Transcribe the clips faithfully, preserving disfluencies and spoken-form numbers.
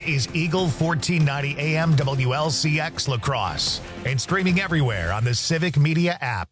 is Eagle fourteen ninety A M W L C X La Crosse and streaming everywhere on the Civic Media app.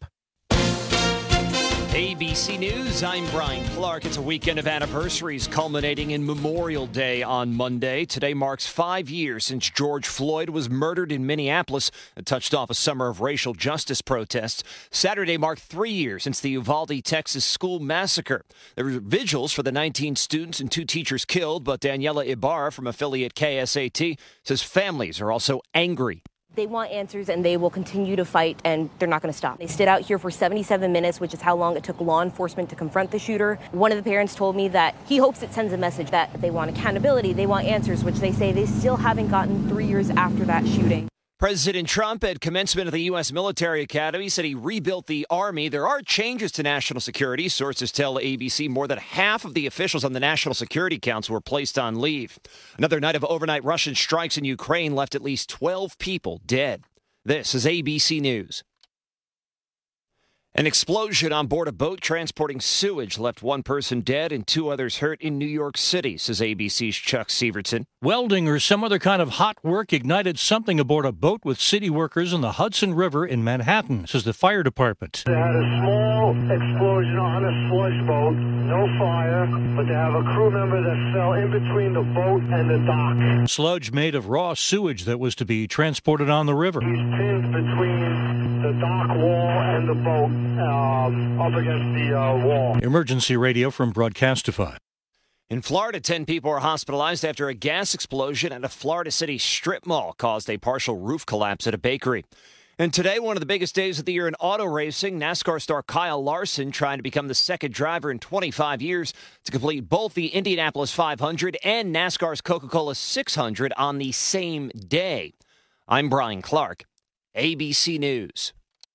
A B C News, I'm Brian Clark. It's a weekend of anniversaries culminating in Memorial Day on Monday. Today marks five years since George Floyd was murdered in Minneapolis and touched off a summer of racial justice protests. Saturday marked three years since the Uvalde, Texas school massacre. There were vigils for the nineteen students and two teachers killed, but Daniela Ibarra from affiliate K S A T says families are also angry. They want answers, and they will continue to fight, and they're not going to stop. They stood out here for seventy-seven minutes, which is how long it took law enforcement to confront the shooter. One of the parents told me that he hopes it sends a message that they want accountability, they want answers, which they say they still haven't gotten three years after that shooting. President Trump, at commencement of the U S Military Academy, said he rebuilt the Army. There are changes to national security. Sources tell A B C more than half of the officials on the National Security Council were placed on leave. Another night of overnight Russian strikes in Ukraine left at least twelve people dead. This is A B C News. An explosion on board a boat transporting sewage left one person dead and two others hurt in New York City, says A B C's Chuck Severson. Welding or some other kind of hot work ignited something aboard a boat with city workers in the Hudson River in Manhattan, says the fire department. They had a small explosion on a sludge boat, no fire, but they have a crew member that fell in between the boat and the dock. Sludge made of raw sewage that was to be transported on the river. He's pinned between the dock wall and the boat, um, up against the uh, wall. Emergency radio from Broadcastify. In Florida, ten people are hospitalized after a gas explosion at a Florida City strip mall caused a partial roof collapse at a bakery. And today, one of the biggest days of the year in auto racing, NASCAR star Kyle Larson trying to become the second driver in twenty-five years to complete both the Indianapolis five hundred and NASCAR's Coca-Cola six hundred on the same day. I'm Brian Clark, A B C News.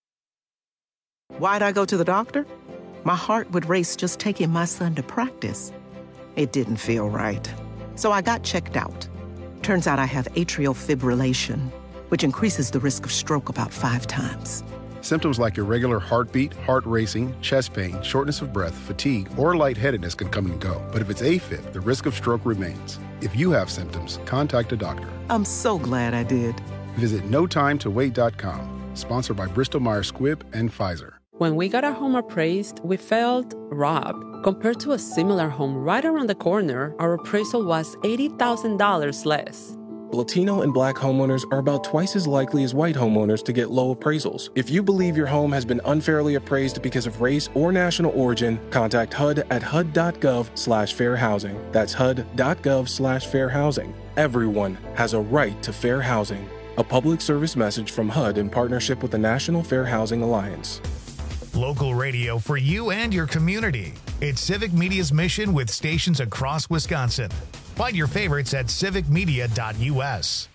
Why'd I go to the doctor? My heart would race just taking my son to practice. It didn't feel right. So I got checked out. Turns out I have atrial fibrillation, which increases the risk of stroke about five times. Symptoms like irregular heartbeat, heart racing, chest pain, shortness of breath, fatigue, or lightheadedness can come and go. But if it's AFib, the risk of stroke remains. If you have symptoms, contact a doctor. I'm so glad I did. Visit no time to wait dot com. Sponsored by Bristol Myers Squibb and Pfizer. When we got our home appraised, we felt robbed. Compared to a similar home right around the corner, our appraisal was eighty thousand dollars less. Latino and Black homeowners are about twice as likely as white homeowners to get low appraisals. If you believe your home has been unfairly appraised because of race or national origin, contact H U D at H U D dot gov slash fair housing. That's H U D dot gov slash fair housing. Everyone has a right to fair housing. A public service message from H U D in partnership with the National Fair Housing Alliance. Local radio for you and your community. It's Civic Media's mission with stations across Wisconsin. Find your favorites at civic media dot U S.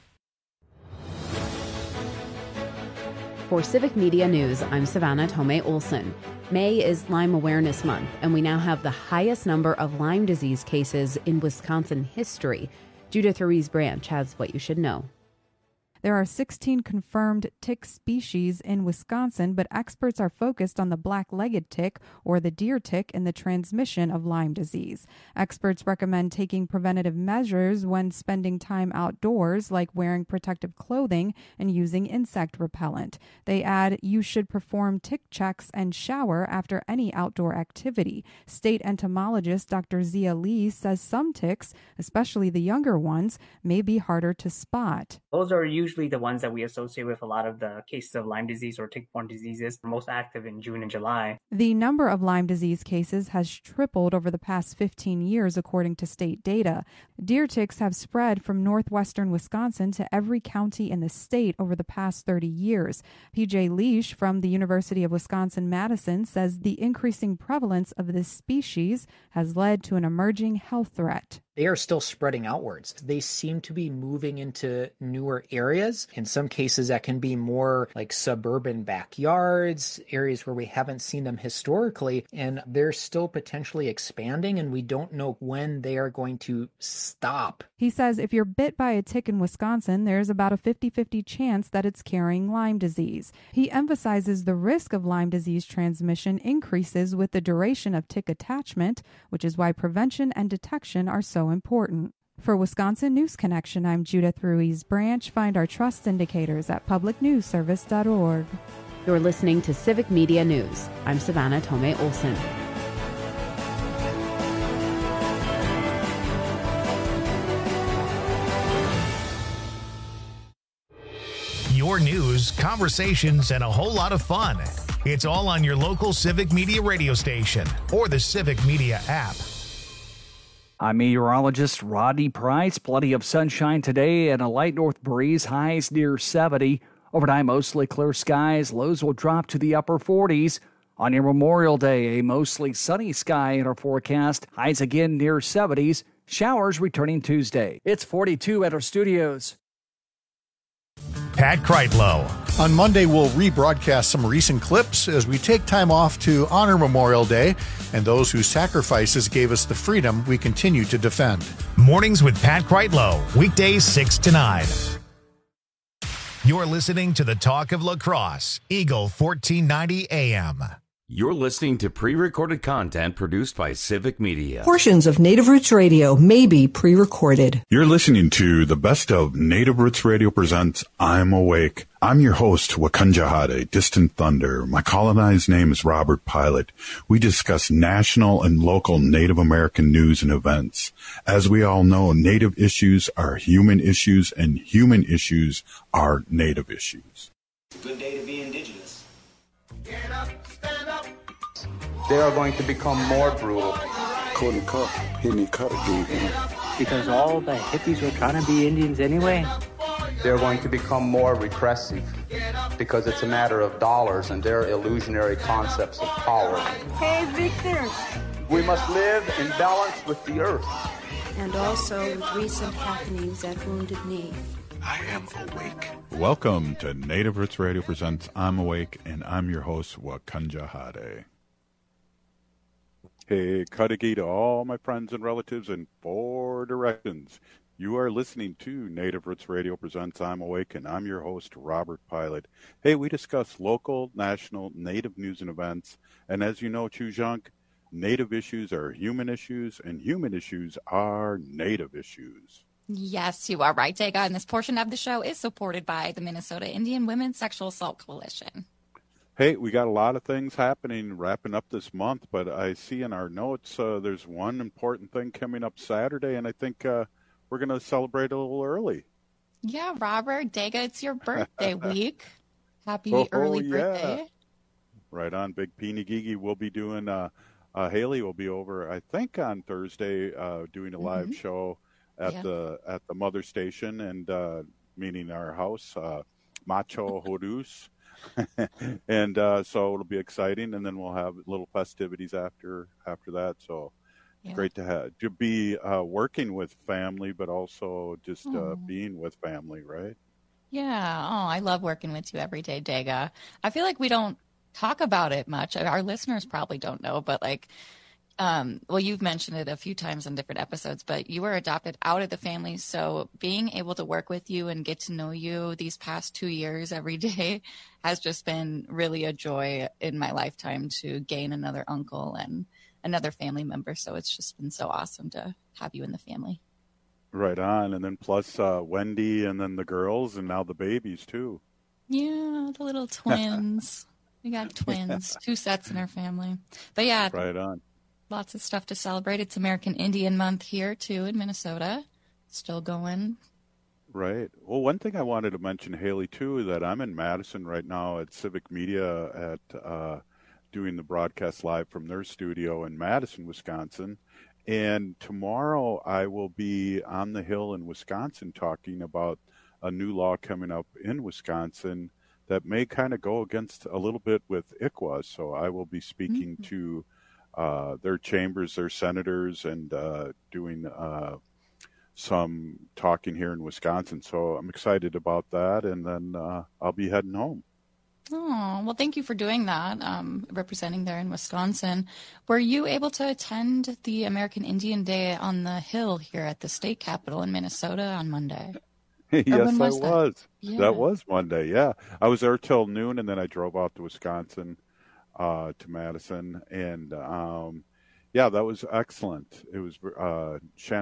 For Civic Media News, I'm Savannah Tomei Olson. May is Lyme Awareness Month, and we now have the highest number of Lyme disease cases in Wisconsin history. Judith Ruiz Branch has what you should know. There are sixteen confirmed tick species in Wisconsin, but experts are focused on the black-legged tick or the deer tick in the transmission of Lyme disease. Experts recommend taking preventative measures when spending time outdoors, like wearing protective clothing and using insect repellent. They add you should perform tick checks and shower after any outdoor activity. State entomologist Doctor Zia Lee says some ticks, especially the younger ones, may be harder to spot. Those are usually Usually the ones that we associate with a lot of the cases of Lyme disease or tick-borne diseases, are most active in June and July. The number of Lyme disease cases has tripled over the past fifteen years, according to state data. Deer ticks have spread from northwestern Wisconsin to every county in the state over the past thirty years. P J Leish from the University of Wisconsin-Madison says the increasing prevalence of this species has led to an emerging health threat. They are still spreading outwards. They seem to be moving into newer areas. In some cases, that can be more like suburban backyards, areas where we haven't seen them historically, and they're still potentially expanding, and we don't know when they are going to stop. He says if you're bit by a tick in Wisconsin, there's about a fifty-fifty chance that it's carrying Lyme disease. He emphasizes the risk of Lyme disease transmission increases with the duration of tick attachment, which is why prevention and detection are so important. For Wisconsin News Connection, I'm Judith Ruiz Branch. Find our trust indicators at public news service dot org. You're listening to Civic Media News. I'm Savannah Tomei Olson. Your news, conversations, and a whole lot of fun. It's all on your local Civic Media radio station or the Civic Media app. I'm meteorologist Rodney Price. Plenty of sunshine today and a light north breeze, highs near seventy. Overnight, mostly clear skies. Lows will drop to the upper forties. On your Memorial Day, a mostly sunny sky in our forecast. Highs again near seventies. Showers returning Tuesday. It's forty-two at our studios. Pat Kreitlow. On Monday, we'll rebroadcast some recent clips as we take time off to honor Memorial Day and those whose sacrifices gave us the freedom we continue to defend. Mornings with Pat Kreitlow, weekdays six to nine. You're listening to the Talk of La Crosse, Eagle fourteen ninety A M. You're listening to pre-recorded content produced by Civic Media. Portions of Native Roots Radio may be pre-recorded. You're listening to the best of Native Roots Radio presents I'm Awake. I'm your host, Wakunjahade, Distant Thunder. My colonized name is Robert Pilot. We discuss national and local Native American news and events. As we all know, Native issues are human issues, and human issues are Native issues. It's a good day to be indigenous. Get up, stand up. They are going to become more brutal. Because all the hippies were trying to be Indians anyway. They're going to become more repressive because it's a matter of dollars and their illusionary concepts of power. Hey, Victor. We must live in balance with the earth. And also with recent happenings at Wounded Knee. I am awake. Welcome to Native Roots Radio presents I'm Awake, and I'm your host, Wakunjahade. Hey, Kadagi to all my friends and relatives in four directions. You are listening to Native Roots Radio presents I'm Awake, and I'm your host, Robert Pilot. Hey, we discuss local, national, Native news and events. And as you know, Chujunk, Native issues are human issues, and human issues are Native issues. Yes, you are right, Dega. And this portion of the show is supported by the Minnesota Indian Women's Sexual Assault Coalition. Hey, we got a lot of things happening wrapping up this month, but I see in our notes uh, there's one important thing coming up Saturday, and I think uh, we're going to celebrate a little early. Yeah, Robert, Dega, it's your birthday week. Happy oh, early yeah. birthday. Right on. Big Peeny Gigi will be doing, uh, uh, Haley will be over, I think, on Thursday uh, doing a live mm-hmm. show at yeah. the at the mother station, and uh, meaning our house, uh, Macho Horus. and uh, so it'll be exciting, and then we'll have little festivities after after that. So yeah. great to have to be uh, working with family, but also just uh, being with family, right? Yeah. Oh, I love working with you every day, Dega. I feel like we don't talk about it much. Our listeners probably don't know, but like, um, well, you've mentioned it a few times in different episodes, but you were adopted out of the family. So being able to work with you and get to know you these past two years every day has just been really a joy in my lifetime to gain another uncle and another family member. So it's just been so awesome to have you in the family. Right on. And then plus uh, Wendy and then the girls and now the babies too. Yeah, the little twins. We got twins, two sets in our family. But yeah. Right on. Lots of stuff to celebrate. It's American Indian Month here, too, in Minnesota. Still going. Right. Well, one thing I wanted to mention, Haley, too, that I'm in Madison right now at Civic Media at uh, doing the broadcast live from their studio in Madison, Wisconsin. And tomorrow I will be on the Hill in Wisconsin talking about a new law coming up in Wisconsin that may kind of go against a little bit with I C W A. So I will be speaking mm-hmm. to Uh, their chambers, their senators, and uh, doing uh, some talking here in Wisconsin. So I'm excited about that, and then uh, I'll be heading home. Oh, well, thank you for doing that, um, representing there in Wisconsin. Were you able to attend the American Indian Day on the Hill here at the state capitol in Minnesota on Monday? Yes, was I that? was. Yeah. That was Monday, yeah. I was there till noon, and then I drove out to Wisconsin. Uh, to Madison, and um, yeah, that was excellent. It was uh, Shannon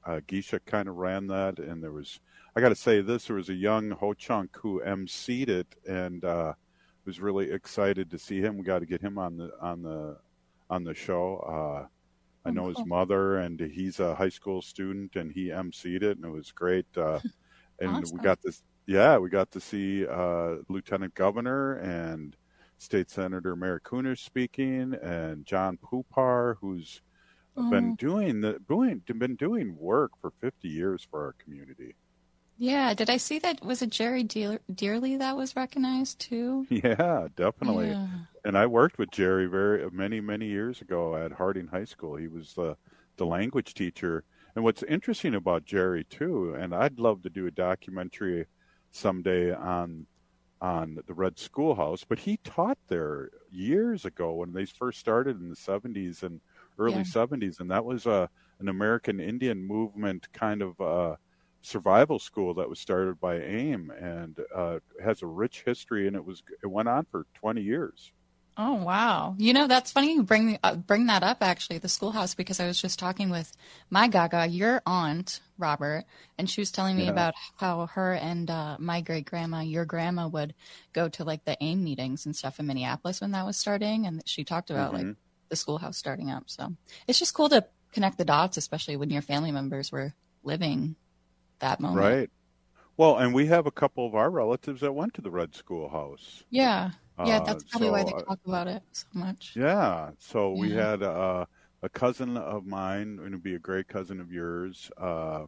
uh, Geisha kind of ran that, and there was, I got to say this, there was a young Ho Chunk who emceed it, and uh, was really excited to see him. We got to get him on the on the on the show. Uh, I know his mother, and he's a high school student, and he emceed it, and it was great. Uh, and Awesome. we got this, yeah, we got to see uh, Lieutenant Governor and State Senator Mary Cooner speaking, and John Poupar, who's Oh. been doing the doing been doing work for fifty years for our community. Yeah, did I see that? Was it Jerry Dear- Dearly that was recognized too? Yeah, definitely. Yeah. And I worked with Jerry very many many years ago at Harding High School. He was the the language teacher. And what's interesting about Jerry too, and I'd love to do a documentary someday on on the Red Schoolhouse, but he taught there years ago when they first started in the seventies and early Yeah. seventies, and that was a an American Indian movement kind of uh, survival school that was started by AIM, and uh, has a rich history, and it was it went on for twenty years. Oh wow! You know, that's funny you bring uh, bring that up, actually, the schoolhouse, because I was just talking with my Gaga, your aunt, Robert, and she was telling me Yeah. about how her and uh, my great grandma, your grandma, would go to like the AIM meetings and stuff in Minneapolis when that was starting, and she talked about like Mhm. the schoolhouse starting up. So it's just cool to connect the dots, especially when your family members were living that moment. Right. Well, and we have a couple of our relatives that went to the Red Schoolhouse. Yeah. Yeah, Uh, that's probably why they so, uh, talk about it so much. Yeah. So we Yeah. had uh, a cousin of mine, and it'd be a great cousin of yours, uh,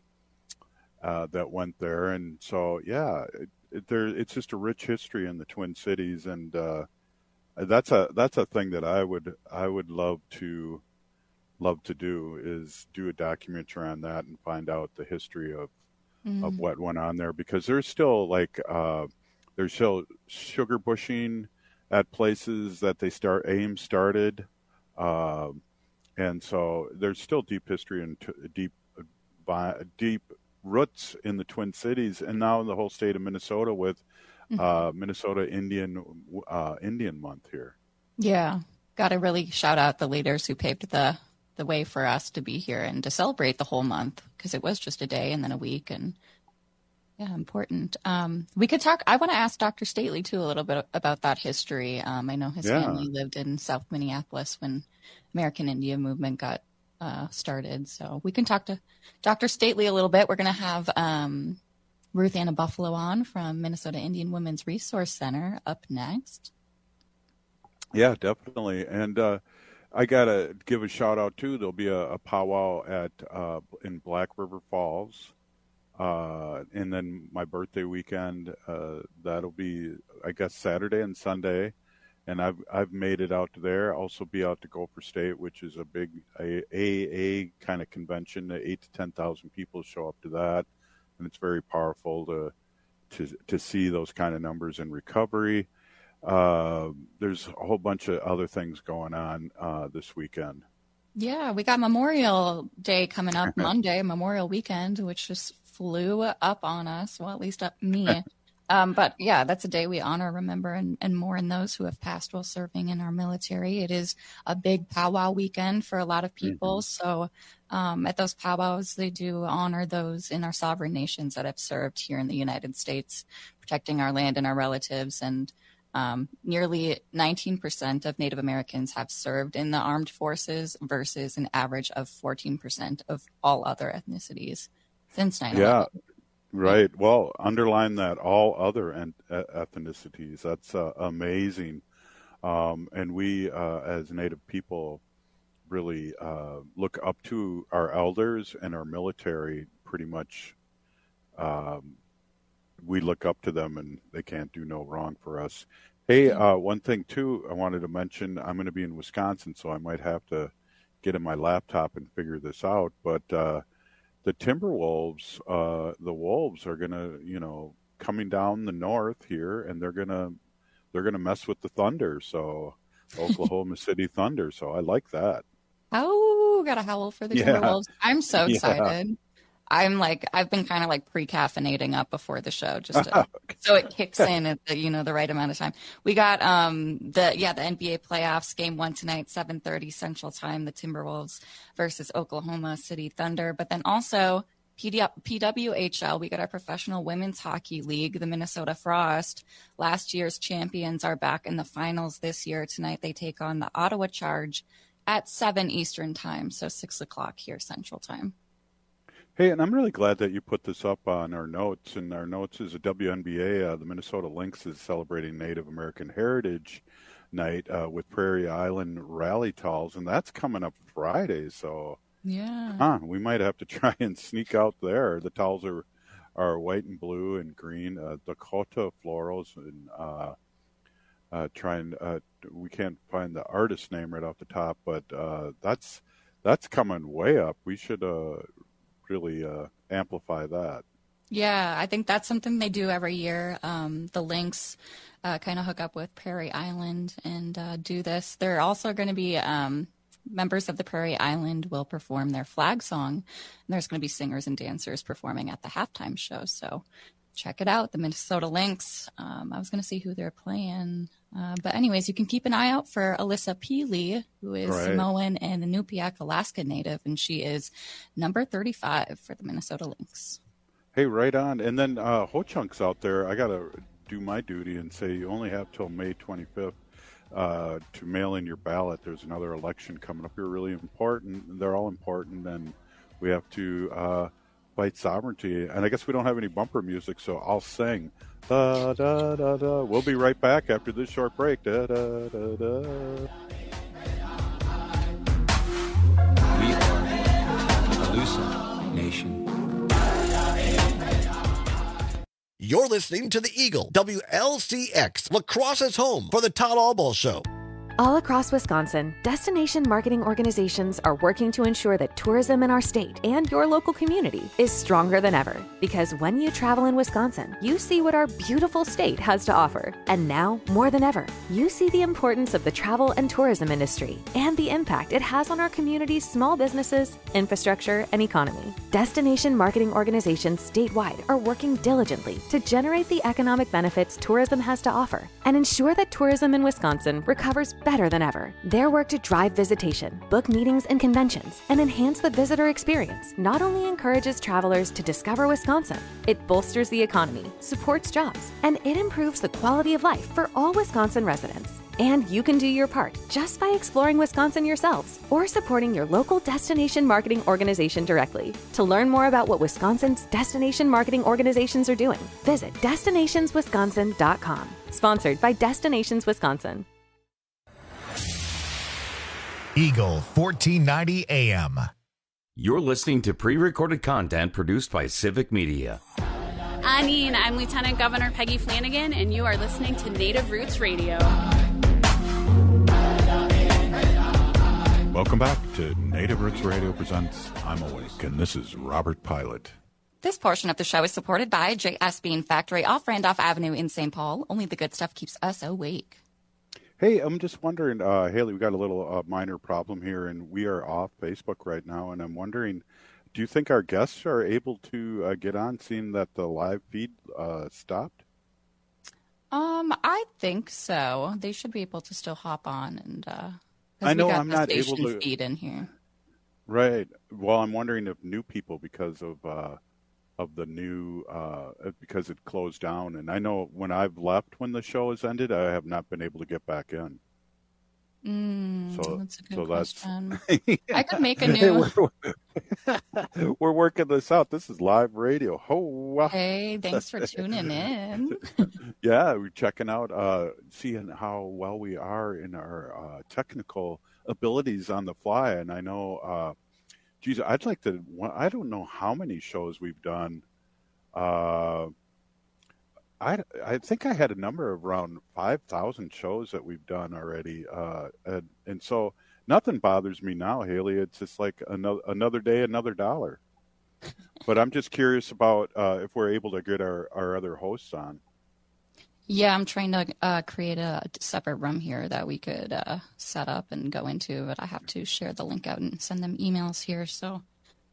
uh, that went there, and so yeah, it, it, there it's just a rich history in the Twin Cities, and uh, that's a that's a thing that I would I would love to love to do is do a documentary on that and find out the history of Mm. of what went on there, because there's still like uh, there's still sugar bushing at places that they start AIM started, um, and so there's still deep history and t- deep uh, deep roots in the Twin Cities, and now in the whole state of Minnesota with uh, Minnesota Indian uh, Indian Month here. Yeah, got to really shout out the leaders who paved the the way for us to be here and to celebrate the whole month, because it was just a day and then a week, and yeah, important. Um, we could talk. I want to ask Doctor Stately too a little bit about that history. Um, I know his Yeah. family lived in South Minneapolis when American Indian movement got uh, started, so we can talk to Doctor Stately a little bit. We're going to have um, Ruth Anna Buffalo on from Minnesota Indian Women's Resource Center up next. Yeah, definitely. And uh, I gotta give a shout out too. There'll be a, a powwow at uh, in Black River Falls, uh, and then my birthday weekend. Uh, that'll be, I guess, Saturday and Sunday, and I've I've made it out to there. I'll also be out to Gopher State, which is a big A A kind of convention. Eight to ten thousand people show up to that, and it's very powerful to to to see those kind of numbers in recovery. Uh, there's a whole bunch of other things going on uh, this weekend. Yeah, we got Memorial Day coming up Monday, Memorial Weekend, which just flew up on us. Well, at least up me. um, but yeah, that's a day we honor, remember, and, and mourn those who have passed while serving in our military. It is a big powwow weekend for a lot of people. Mm-hmm. So um, at those powwows, they do honor those in our sovereign nations that have served here in the United States, protecting our land and our relatives. And Um, nearly nineteen percent of Native Americans have served in the armed forces versus an average of fourteen percent of all other ethnicities since nine eleven. Yeah, right. Well, underline that, all other en- ethnicities. That's uh, amazing. Um, and we, uh, as Native people, really uh, look up to our elders and our military pretty much. Um, we look up to them, and they can't do no wrong for us. Hey, uh, one thing too, I wanted to mention, I'm going to be in Wisconsin, so I might have to get in my laptop and figure this out. But uh, the Timberwolves, uh, the Wolves are going to, you know, coming down the north here, and they're going to, they're going to mess with the Thunder. So Oklahoma City Thunder. So I like that. Oh, got a howl for the Yeah. Timberwolves. I'm so Yeah. excited. I'm like, I've been kind of like pre-caffeinating up before the show, just to, so it kicks in at the, you know, the right amount of time. We got um the yeah the N B A playoffs, game one tonight, seven thirty Central Time, the Timberwolves versus Oklahoma City Thunder. But then also P W H L, we got our Professional Women's Hockey League, the Minnesota Frost. Last year's champions are back in the finals this year. Tonight they take on the Ottawa Charge at seven Eastern Time, so six o'clock here Central Time. Hey, and I'm really glad that you put this up on our notes. And our notes is a W N B A. Uh, the Minnesota Lynx is celebrating Native American Heritage Night uh, with Prairie Island Rally Towels, and that's coming up Friday. So, yeah, huh, we might have to try and sneak out there. The towels are are white and blue and green, uh, Dakota florals, and uh, uh, trying. Uh, we can't find the artist name right off the top, but uh, that's that's coming way up. We should. Uh, really uh, amplify that. Yeah, I think that's something they do every year. Um, the Lynx uh, kind of hook up with Prairie Island and uh, do this. They're also going to be um, members of the Prairie Island will perform their flag song. And there's going to be singers and dancers performing at the halftime show. So check it out, the Minnesota Lynx. Um, I was going to see who they're playing. Uh, but anyways, you can keep an eye out for Alyssa Peely, who is Right. Samoan and Inupiaq Alaska native, and she is number thirty-five for the Minnesota Lynx. Hey, right on. And then uh, Ho Chunk's out there. I got to do my duty and say you only have till May twenty-fifth uh, to mail in your ballot. There's another election coming up here, really important. They're all important, and we have to uh, fight sovereignty. And I guess we don't have any bumper music, so I'll sing. Da, da, da, da. We'll be right back after this short break. Da, da, da, da. We are the Alusa Nation. You're listening to the Eagle, W L C X, La Crosse's home for the Todd Albaugh Show. All across Wisconsin, destination marketing organizations are working to ensure that tourism in our state and your local community is stronger than ever. Because when you travel in Wisconsin, you see what our beautiful state has to offer. And now, more than ever, you see the importance of the travel and tourism industry and the impact it has on our community's small businesses, infrastructure, and economy. Destination marketing organizations statewide are working diligently to generate the economic benefits tourism has to offer and ensure that tourism in Wisconsin recovers better than ever. Their work to drive visitation, book meetings and conventions, and enhance the visitor experience not only encourages travelers to discover Wisconsin, it bolsters the economy, supports jobs, and it improves the quality of life for all Wisconsin residents. And you can do your part just by exploring Wisconsin yourselves or supporting your local destination marketing organization directly. To learn more about what Wisconsin's destination marketing organizations are doing, visit destinations wisconsin dot com. Sponsored by Destinations Wisconsin. Eagle fourteen ninety A M. You're listening to pre-recorded content produced by Civic Media. Anine, I'm Lieutenant Governor Peggy Flanagan, and you are listening to Native Roots Radio. Welcome back to Native Roots Radio presents I'm Awake, and this is Robert Pilot. This portion of the show is supported by J S Bean Factory off Randolph Avenue in Saint Paul. Only the good stuff keeps us awake. Hey, I'm just wondering, uh, Haley, we got a little uh, minor problem here, and we are off Facebook right now, and I'm wondering, do you think our guests are able to uh, get on, seeing that the live feed uh, stopped? Um, I think so. They should be able to still hop on, and uh, I know we got I'm the not able station to feed in here. Right. Well, I'm wondering if new people, because of uh, of the new, uh, because it closed down, and I know when I've left when the show has ended, I have not been able to get back in. Mm, So, that's a good so question. that's. I could make a new. we're, we're working this out. This is live radio. Oh, wow. Hey, thanks for tuning in. Yeah, we're checking out, uh, seeing how well we are in our uh, technical abilities on the fly. And I know, uh, geez, I'd like to, I don't know how many shows we've done. Uh, I, I think I had a number of around five thousand shows that we've done already. Uh, and, and so nothing bothers me now, Haley. It's just like another, another day, another dollar. But I'm just curious about uh, if we're able to get our, our other hosts on. Yeah, I'm trying to uh, create a separate room here that we could uh, set up and go into, but I have to share the link out and send them emails here. So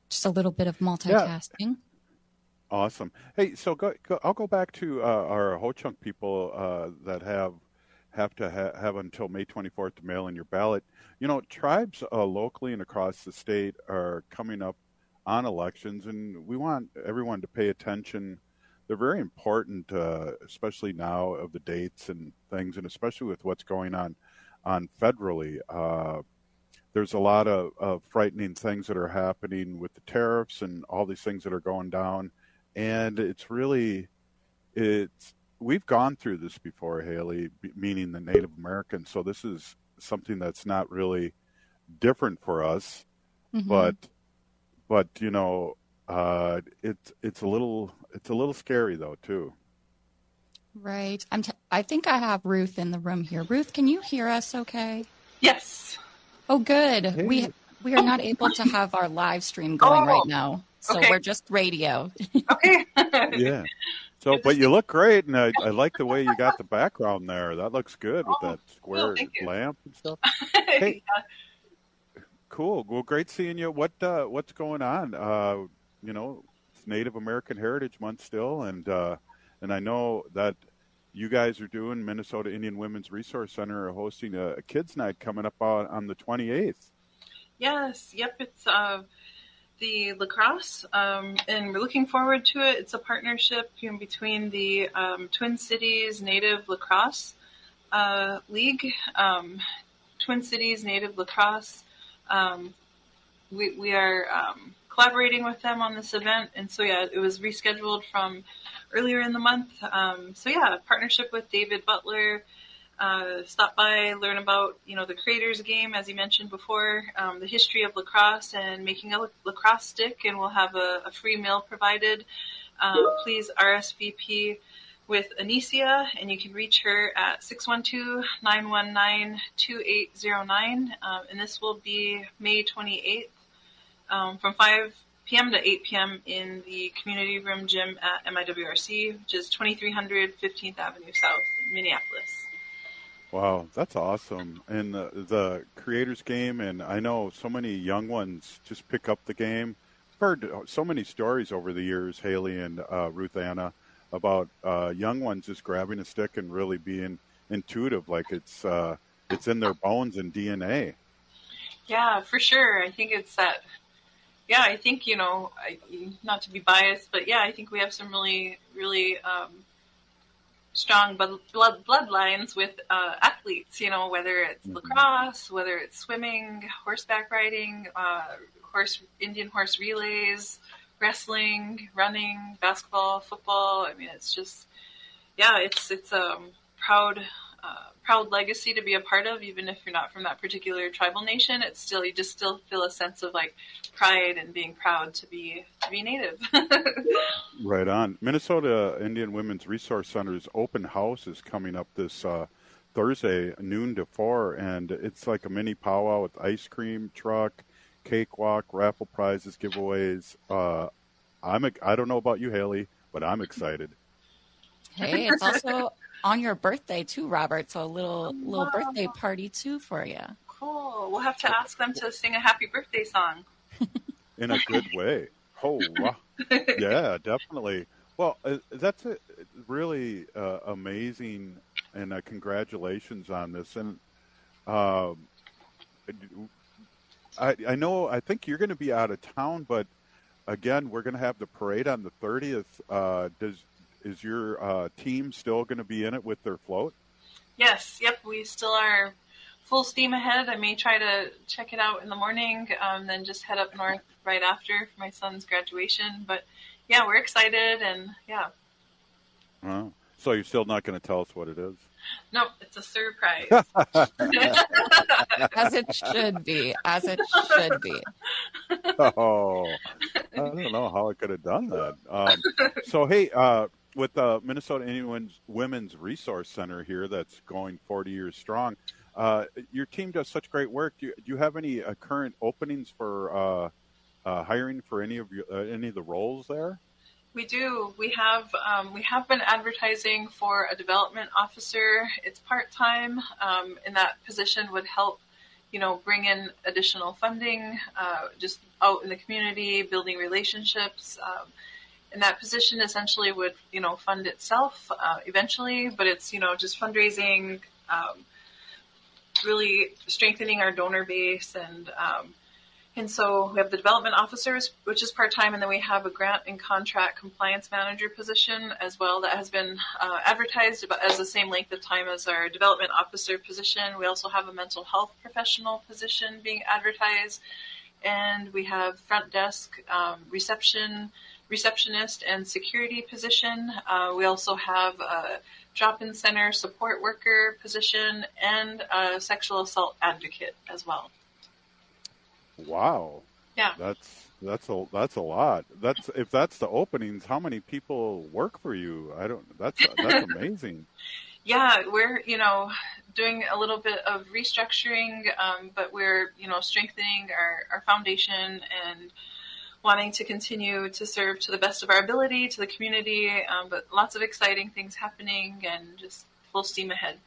just a little bit of multitasking. Yeah. Awesome. Hey, so go, go, I'll go back to uh, our Ho-Chunk people uh, that have have to ha- have until May twenty-fourth to mail in your ballot. You know, tribes uh, locally and across the state are coming up on elections, and we want everyone to pay attention. They're very important, uh, especially now of the dates and things, and especially with what's going on on federally. Uh, there's a lot of, of frightening things that are happening with the tariffs and all these things that are going down. And it's really, it's we've gone through this before, Haley, meaning the Native Americans. So this is something that's not really different for us, mm-hmm. but but you know, uh, it's it's a little it's a little scary though too. Right. I'm. T- I think I have Ruth in the room here. Ruth, can you hear us? Okay. Yes. Oh, good. Hey. We we are not able to have our live stream going oh. right now. So okay. We're just radio. Okay. Yeah. So, but you look great, and I, I like the way you got the background there. That looks good with oh, that square cool, lamp and stuff. Hey, yeah. Cool. Well, great seeing you. What uh, what's going on? Uh, you know, it's Native American Heritage Month still, and uh, and I know that you guys are doing Minnesota Indian Women's Resource Center are hosting a, a kids' night coming up on, on the twenty-eighth. Yes. Yep. It's uh. the lacrosse, um, and we're looking forward to it. It's a partnership you know, between the um, Twin Cities Native Lacrosse uh, League, um, Twin Cities Native Lacrosse. Um, we, we are um, collaborating with them on this event, and so yeah, it was rescheduled from earlier in the month. Um, so yeah, partnership with David Butler. Uh, stop by, learn about, you know, the creators game, as you mentioned before, um, the history of lacrosse and making a lacrosse stick, and we'll have a, a free meal provided. Um, please R S V P with Anicia, and you can reach her at six one two, nine one nine, two eight zero nine, um, and this will be May twenty-eighth um, from five p.m. to eight p.m. in the community room gym at M I W R C, which is twenty-three hundred fifteenth Avenue South, Minneapolis. Wow, that's awesome. And the, the creators game, and I know so many young ones just pick up the game. I've heard so many stories over the years, Haley and uh, Ruth Anna, about uh, young ones just grabbing a stick and really being intuitive, like it's uh, it's in their bones and D N A. Yeah, for sure. I think it's that. Yeah, I think, you know, I, not to be biased, but yeah, I think we have some really, really um, strong blood, blood bloodlines with uh, athletes, you know, whether it's mm-hmm. lacrosse, whether it's swimming, horseback riding, uh, horse Indian horse relays, wrestling, running, basketball, football. I mean, it's just, yeah, it's it's a um, proud uh, proud legacy to be a part of, even if you're not from that particular tribal nation. It's still, you just still feel a sense of like pride and being proud to be to be Native. Right on. Minnesota Indian Women's Resource Center's open house is coming up this uh, Thursday, noon to four, and it's like a mini powwow with ice cream truck, cakewalk, raffle prizes, giveaways. Uh, I'm I don't know about you, Haley, but I'm excited. Hey, it's also on your birthday too, Robert. So a little little wow. birthday party too for you. Cool. We'll have to ask them to sing a happy birthday song. In a good way. Oh, wow. Yeah, definitely. Well, uh, that's a really uh, amazing, and uh, congratulations on this. And um, I, I know, I think you're going to be out of town, but again, we're going to have the parade on the thirtieth. Uh, does is your uh, team still going to be in it with their float? Yes. Yep. We still are full steam ahead. I may try to check it out in the morning, um, then just head up north right after for my son's graduation. But yeah, we're excited, and yeah. Oh, so you're still not going to tell us what it is? No, it's a surprise. As it should be. As it should be. Oh, I don't know how I could have done that. Um, so, hey, uh, with the Minnesota Indian Women's Resource Center here that's going forty years strong, uh, your team does such great work. Do you, do you have any uh, current openings for uh, uh, hiring for any of your, uh, any of the roles there? We do. We have um, we have been advertising for a development officer. It's part-time, um, and that position would help you know, bring in additional funding, uh, just out in the community, building relationships. Um, and that position essentially would, you know, fund itself uh, eventually, but it's, you know, just fundraising, um, really strengthening our donor base. And um, and so we have the development officers, which is part-time, and then we have a grant and contract compliance manager position as well that has been uh, advertised about as the same length of time as our development officer position. We also have a mental health professional position being advertised, and we have front desk, um, reception, receptionist, and security position. Uh, we also have a drop-in center support worker position and a sexual assault advocate as well. Wow. Yeah. That's that's a that's a lot. That's if that's the openings, how many people work for you? I don't that's that's amazing. Yeah, we're, you know, doing a little bit of restructuring, um, but we're, you know, strengthening our, our foundation and wanting to continue to serve to the best of our ability to the community, um, but lots of exciting things happening and just full steam ahead.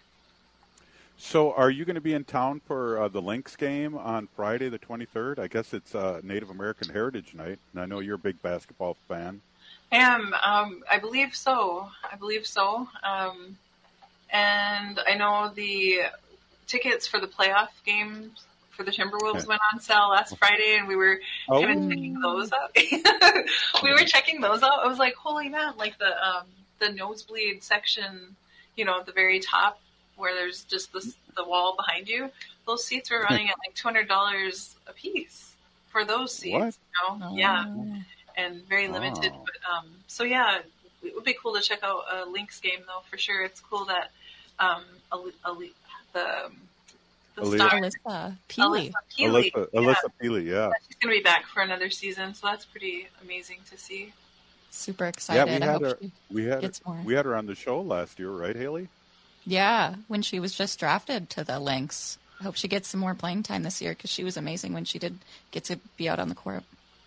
So are you going to be in town for uh, the Lynx game on Friday the twenty-third? I guess it's uh, Native American Heritage Night, and I know you're a big basketball fan. I am. Um, I believe so. I believe so. Um, and I know the tickets for the playoff games for the Timberwolves went on sale last Friday, and we were Oh. kind of checking those out. we were checking those out. I was like, holy man, like the um, the nosebleed section, you know, at the very top, where there's just this, the wall behind you, those seats were running at like two hundred dollars a piece for those seats. What? You know? Yeah, and very limited. Wow. But um, so yeah, it would be cool to check out a Lynx game though, for sure. It's cool that um, Ali, Ali, the the Aaliyah. star Alyssa Peely. Alyssa Peely. Alyssa, yeah. Alyssa Peely, yeah. She's gonna be back for another season, so that's pretty amazing to see. Super Yeah, excited. we I had hope her. she We had gets more. we had her on the show last year, right, Haley? Yeah, when she was just drafted to the Lynx. I hope she gets some more playing time this year because she was amazing when she did get to be out on the court.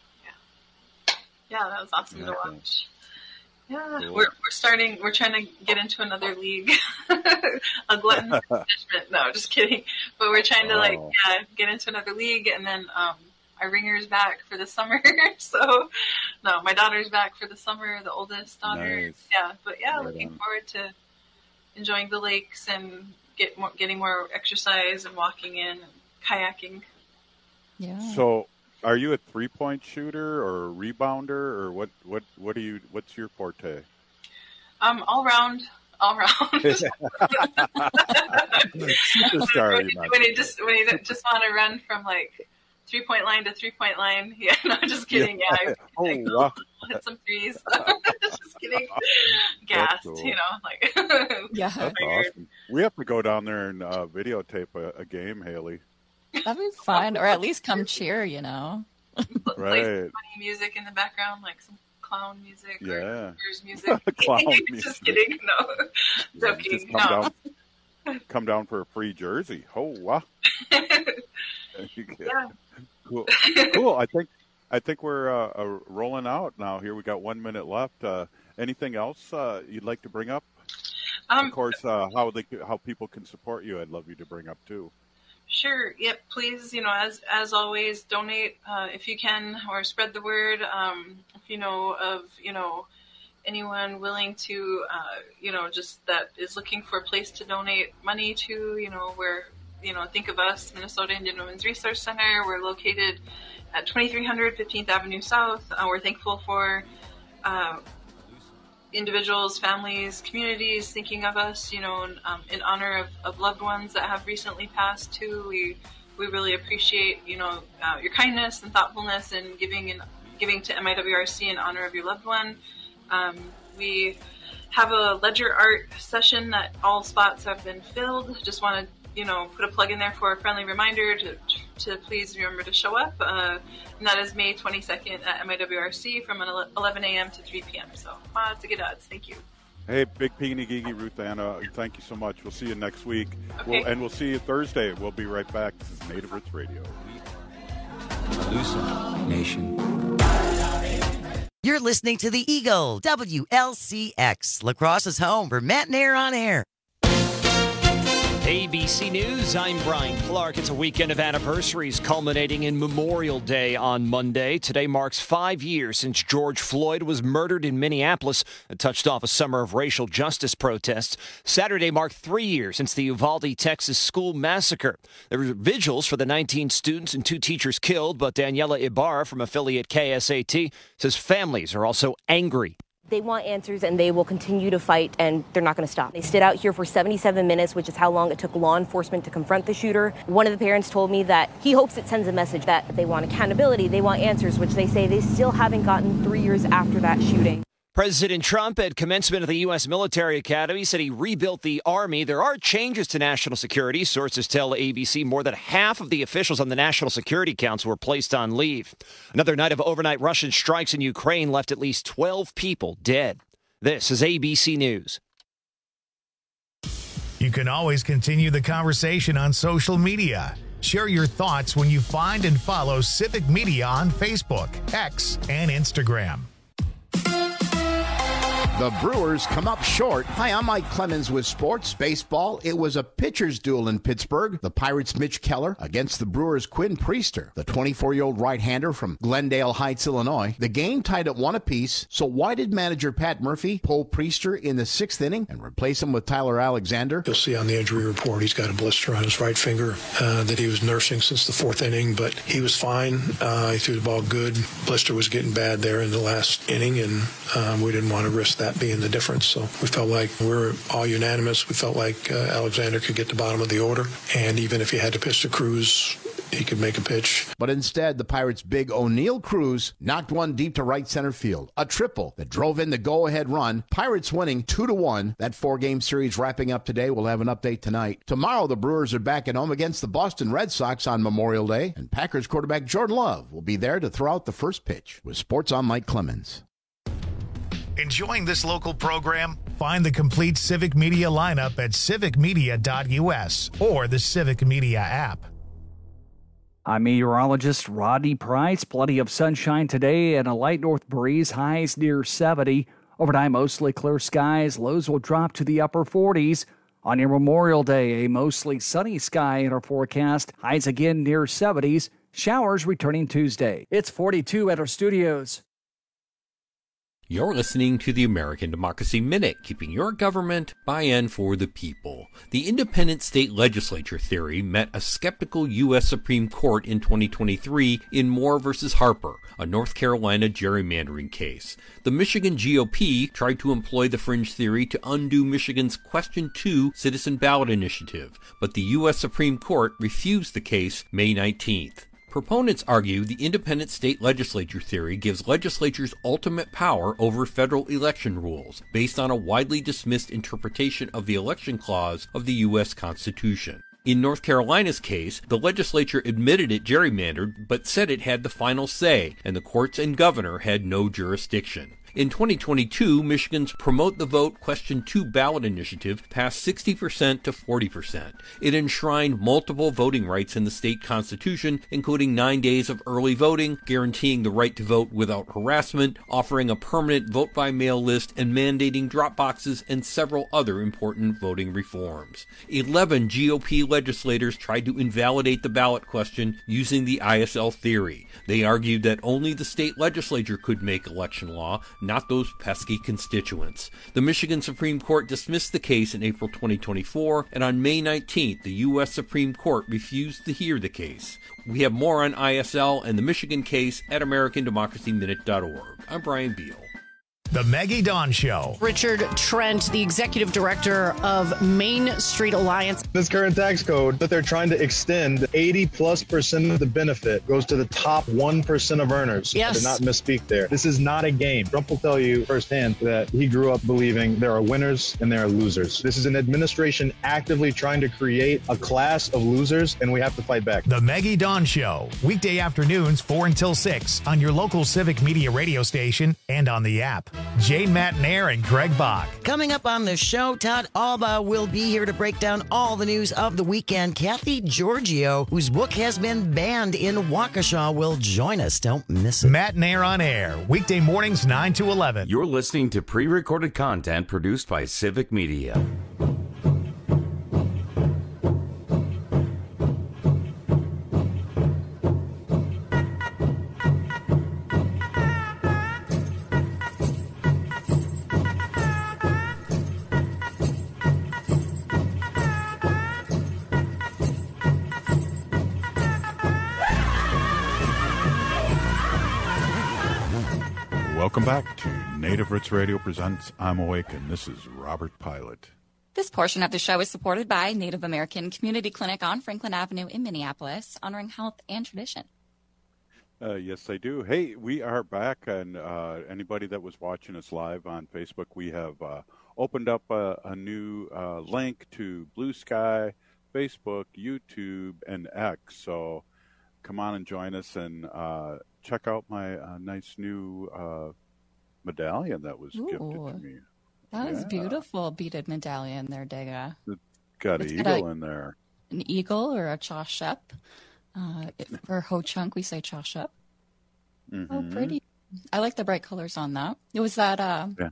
Yeah, that was awesome to Yeah. watch. Yeah, Cool. we're we're starting. We're trying to get into another league, a glutton for punishment. No, just kidding. But we're trying to like Oh. yeah, get into another league, and then um, our ringer's back for the summer. So, no, my daughter's back for the summer. The oldest daughter. Nice. Yeah, but yeah, Right looking on. forward to enjoying the lakes and get more, getting more exercise and walking in, and kayaking. Yeah. So, are you a three-point shooter or a rebounder, or what? What? What do you? What's your forte? Um, all round, all round. Superstar, when, you might when say. you just when you just want to run from like three point line to three point line. Yeah, no, just kidding. Yeah, I, Oh, I go, wow. hit some threes. Just kidding. Gassed, cool. you know, like Yeah. That's awesome. We have to go down there and uh, videotape a, a game, Haley. That'd be fun, or at least come cheer, you know. play Right. some funny music in the background, like some clown music or Yeah. Girls music. Clown Just music. kidding. No, Yeah, joking. just come No. down, come down for a free jersey. Oh wow! Yeah. Cool, cool. I think I think we're uh, uh, rolling out now. Here we got one minute left. Uh, anything else uh, you'd like to bring up? Um, of course, uh, how they how people can support you. I'd love you to bring up too. Sure. Yep. Please, you know, as as always, donate uh, if you can, or spread the word. Um, if you know of, you know, anyone willing to, uh, you know, just that is looking for a place to donate money to, you know, where, you know, think of us, Minnesota Indian Women's Resource Center. We're located at twenty-three hundred fifteenth Avenue South. Uh, we're thankful for uh, individuals, families, communities thinking of us, you know, in, um, in honor of, of loved ones that have recently passed too. We we really appreciate, you know, uh, your kindness and thoughtfulness and giving and giving to M I W R C in honor of your loved one. Um, we have a ledger art session that all spots have been filled. Just want to, you know, put a plug in there for a friendly reminder to to please remember to show up. Uh, and that is May twenty-second at M I W R C from eleven a.m. to three p.m. So lots of good odds. Thank you. Hey, Big Peony Gigi, Ruth Anna, thank you so much. We'll see you next week. Okay. We'll, and we'll see you Thursday. We'll be right back. This is Native Roots Radio. Alusa Nation. You're listening to The Eagle, W L C X, La Crosse's home for Matt and Air on Air. A B C News, I'm Brian Clark. It's a weekend of anniversaries culminating in Memorial Day on Monday. Today marks five years since George Floyd was murdered in Minneapolis and touched off a summer of racial justice protests. Saturday marked three years since the Uvalde, Texas school massacre. There were vigils for the nineteen students and two teachers killed, but Daniela Ibarra from affiliate K S A T says families are also angry. They want answers, and they will continue to fight, and they're not going to stop. They stood out here for seventy-seven minutes, which is how long it took law enforcement to confront the shooter. One of the parents told me that he hopes it sends a message that they want accountability, they want answers, which they say they still haven't gotten three years after that shooting. President Trump, at commencement of the U S Military Academy, said he rebuilt the Army. There are changes to national security. Sources tell A B C more than half of the officials on the National Security Council were placed on leave. Another night of overnight Russian strikes in Ukraine left at least twelve people dead. This is A B C News. You can always continue the conversation on social media. Share your thoughts when you find and follow Civic Media on Facebook, X, and Instagram. The Brewers come up short. Hi, I'm Mike Clemens with Sports Baseball. It was a pitcher's duel in Pittsburgh. The Pirates' Mitch Keller against the Brewers' Quinn Priester, the twenty-four-year-old right-hander from Glendale Heights, Illinois. The game tied at one apiece, so why did manager Pat Murphy pull Priester in the sixth inning and replace him with Tyler Alexander? You'll see on the injury report he's got a blister on his right finger uh, that he was nursing since the fourth inning, but he was fine. Uh, he threw the ball good. Blister was getting bad there in the last inning, and um, we didn't want to risk that being the difference. So we felt like we were all unanimous. We felt like uh, Alexander could get the bottom of the order, and even if he had to pitch to Cruz, he could make a pitch. But instead, the Pirates' big O'Neill Cruz knocked one deep to right center field. A triple that drove in the go-ahead run. Pirates winning two to one. That four-game series wrapping up today. We'll have an update tonight. Tomorrow, the Brewers are back at home against the Boston Red Sox on Memorial Day, and Packers quarterback Jordan Love will be there to throw out the first pitch. With Sports, I'm Mike Clemens. Enjoying this local program? Find the complete Civic Media lineup at civic media dot u s or the Civic Media app. I'm meteorologist Rodney Price. Plenty of sunshine today and a light north breeze, highs near seventy. Overnight, mostly clear skies. Lows will drop to the upper forties. On your Memorial Day, a mostly sunny sky in our forecast. Highs again near seventies. Showers returning Tuesday. It's forty-two at our studios. You're listening to the American Democracy Minute, keeping your government by and for the people. The independent state legislature theory met a skeptical U S Supreme Court in twenty twenty-three in Moore versus Harper, a North Carolina gerrymandering case. The Michigan G O P tried to employ the fringe theory to undo Michigan's Question two citizen ballot initiative, but the U S Supreme Court refused the case May nineteenth. Proponents argue the independent state legislature theory gives legislatures ultimate power over federal election rules, based on a widely dismissed interpretation of the election clause of the U S Constitution. In North Carolina's case, the legislature admitted it gerrymandered, but said it had the final say, and the courts and governor had no jurisdiction. In twenty twenty-two, Michigan's Promote the Vote Question two ballot initiative passed sixty percent to forty percent. It enshrined multiple voting rights in the state constitution, including nine days of early voting, guaranteeing the right to vote without harassment, offering a permanent vote-by-mail list, and mandating drop boxes and several other important voting reforms. Eleven G O P legislators tried to invalidate the ballot question using the I S L theory. They argued that only the state legislature could make election law, not those pesky constituents. The Michigan Supreme Court dismissed the case in April twenty twenty-four, and on May nineteenth, the U S Supreme Court refused to hear the case. We have more on I S L and the Michigan case at american democracy minute dot org. I'm Brian Beal. The Maggie Dawn Show. Richard Trent, the executive director of Main Street Alliance. This current tax code that they're trying to extend, eighty plus percent of the benefit goes to the top one percent of earners. Yes. I did not misspeak there. This is not a game. Trump will tell you firsthand that he grew up believing there are winners and there are losers. This is an administration actively trying to create a class of losers, and we have to fight back. The Maggie Dawn Show. Weekday afternoons, four until six on your local Civic Media radio station and on the app. Jane Matnair and Greg Bach. Coming up on the show, Todd Alba will be here to break down all the news of the weekend. Kathy Giorgio, whose book has been banned in Waukesha, will join us. Don't miss it. Matnair on air, weekday mornings nine to eleven. You're listening to pre-recorded content produced by Civic Media. Welcome back to Native Roots Radio presents I'm Awake, and this is Robert Pilot. This portion of the show is supported by Native American Community Clinic on Franklin Avenue in Minneapolis, honoring health and tradition. Uh, yes, I do. Hey, we are back, and uh, anybody that was watching us live on Facebook, we have uh, opened up a, a new uh, link to Blue Sky, Facebook, YouTube, and X. So come on and join us and uh, check out my uh, nice new uh, medallion that was Ooh, gifted to me. That was Yeah. beautiful beaded medallion there, Dega. It's got It's an got eagle a- in there. An eagle or a chashep. Uh, it- for Ho Chunk, we say chashep. Oh, Mhm. pretty. I like the bright colors on that. It was that. Uh, Yeah.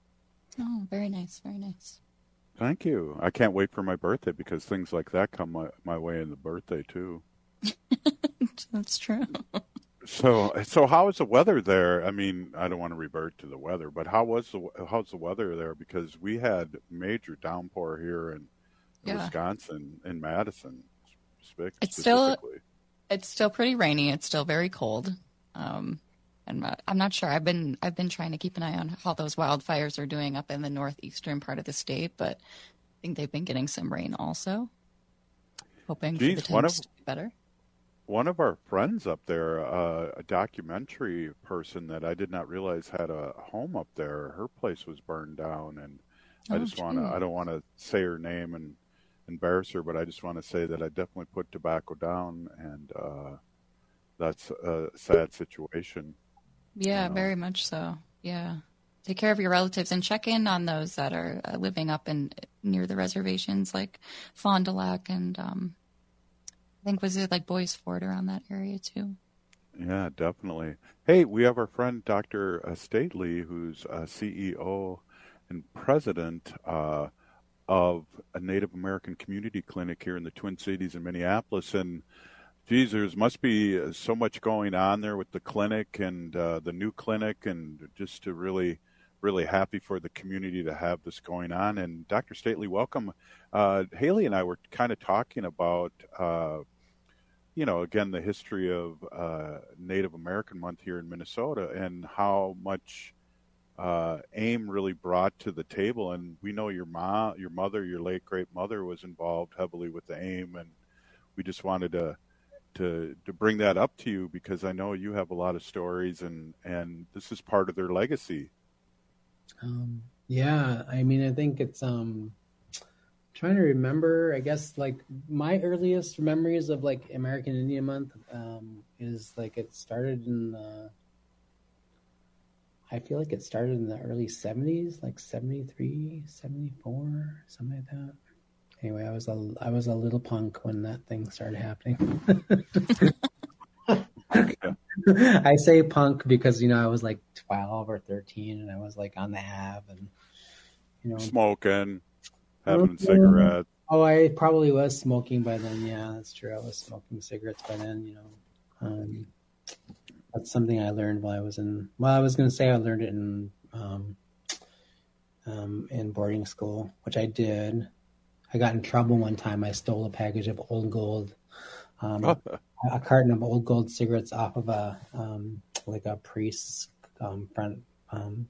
Oh, very nice, very nice. Thank you. I can't wait for my birthday because things like that come my, my way in the birthday too. That's true. So, so how is the weather there? I mean, I don't want to revert to the weather, but how was the how's the weather there? Because we had major downpour here in Yeah. Wisconsin, in Madison, spe- It's still specifically. it's still pretty rainy. It's still very cold. Um, and uh, I'm not sure. I've been I've been trying to keep an eye on how those wildfires are doing up in the northeastern part of the state, but I think they've been getting some rain also. Hoping for the Geez, one temps of to be better. one of our friends up there, uh, a documentary person that I did not realize had a home up there. Her place was burned down, and I Oh, just want to. gee. I don't want to say her name and embarrass her, but I just want to say that I definitely put tobacco down, and uh, that's a sad situation. Yeah, very much so. Yeah. Take care of your relatives and check in on those that are uh, living up in near the reservations, like Fond du Lac and um, I think was it like Boys Fort around that area too. Yeah, definitely. Hey, we have our friend Doctor uh, Stately, who's uh, C E O and president uh, of a Native American Community Clinic here in the Twin Cities in Minneapolis. And geez, there must be uh, so much going on there with the clinic and uh, the new clinic, and just to really, really happy for the community to have this going on. And Doctor Stately, welcome. Uh, Haley and I were kind of talking about, uh, you know, again, the history of uh, Native American Month here in Minnesota and how much uh, AIM really brought to the table. And we know your mom, your mother, your late great mother was involved heavily with the AIM, and we just wanted to to to bring that up to you because I know you have a lot of stories, and and this is part of their legacy. Um, yeah, I mean, I think it's um, trying to remember. I guess like my earliest memories of like American Indian Month um, is like it started in the. I feel like it started in the early seventies, like seventy-three, seventy-four, something like that. Anyway, I was a I was a little punk when that thing started happening. I say punk because you know I was like twelve or thirteen, and I was like on the Ave, and you know Smoking, having cigarettes. Oh, I probably was smoking by then. Yeah, that's true. I was smoking cigarettes by then. You know, um, that's something I learned while I was in. Well, I was going to say I learned it in um, um, in boarding school, which I did. I got in trouble one time. I stole a package of Old Gold, um, a carton of Old Gold cigarettes off of a um, like a priest's um, front. Um,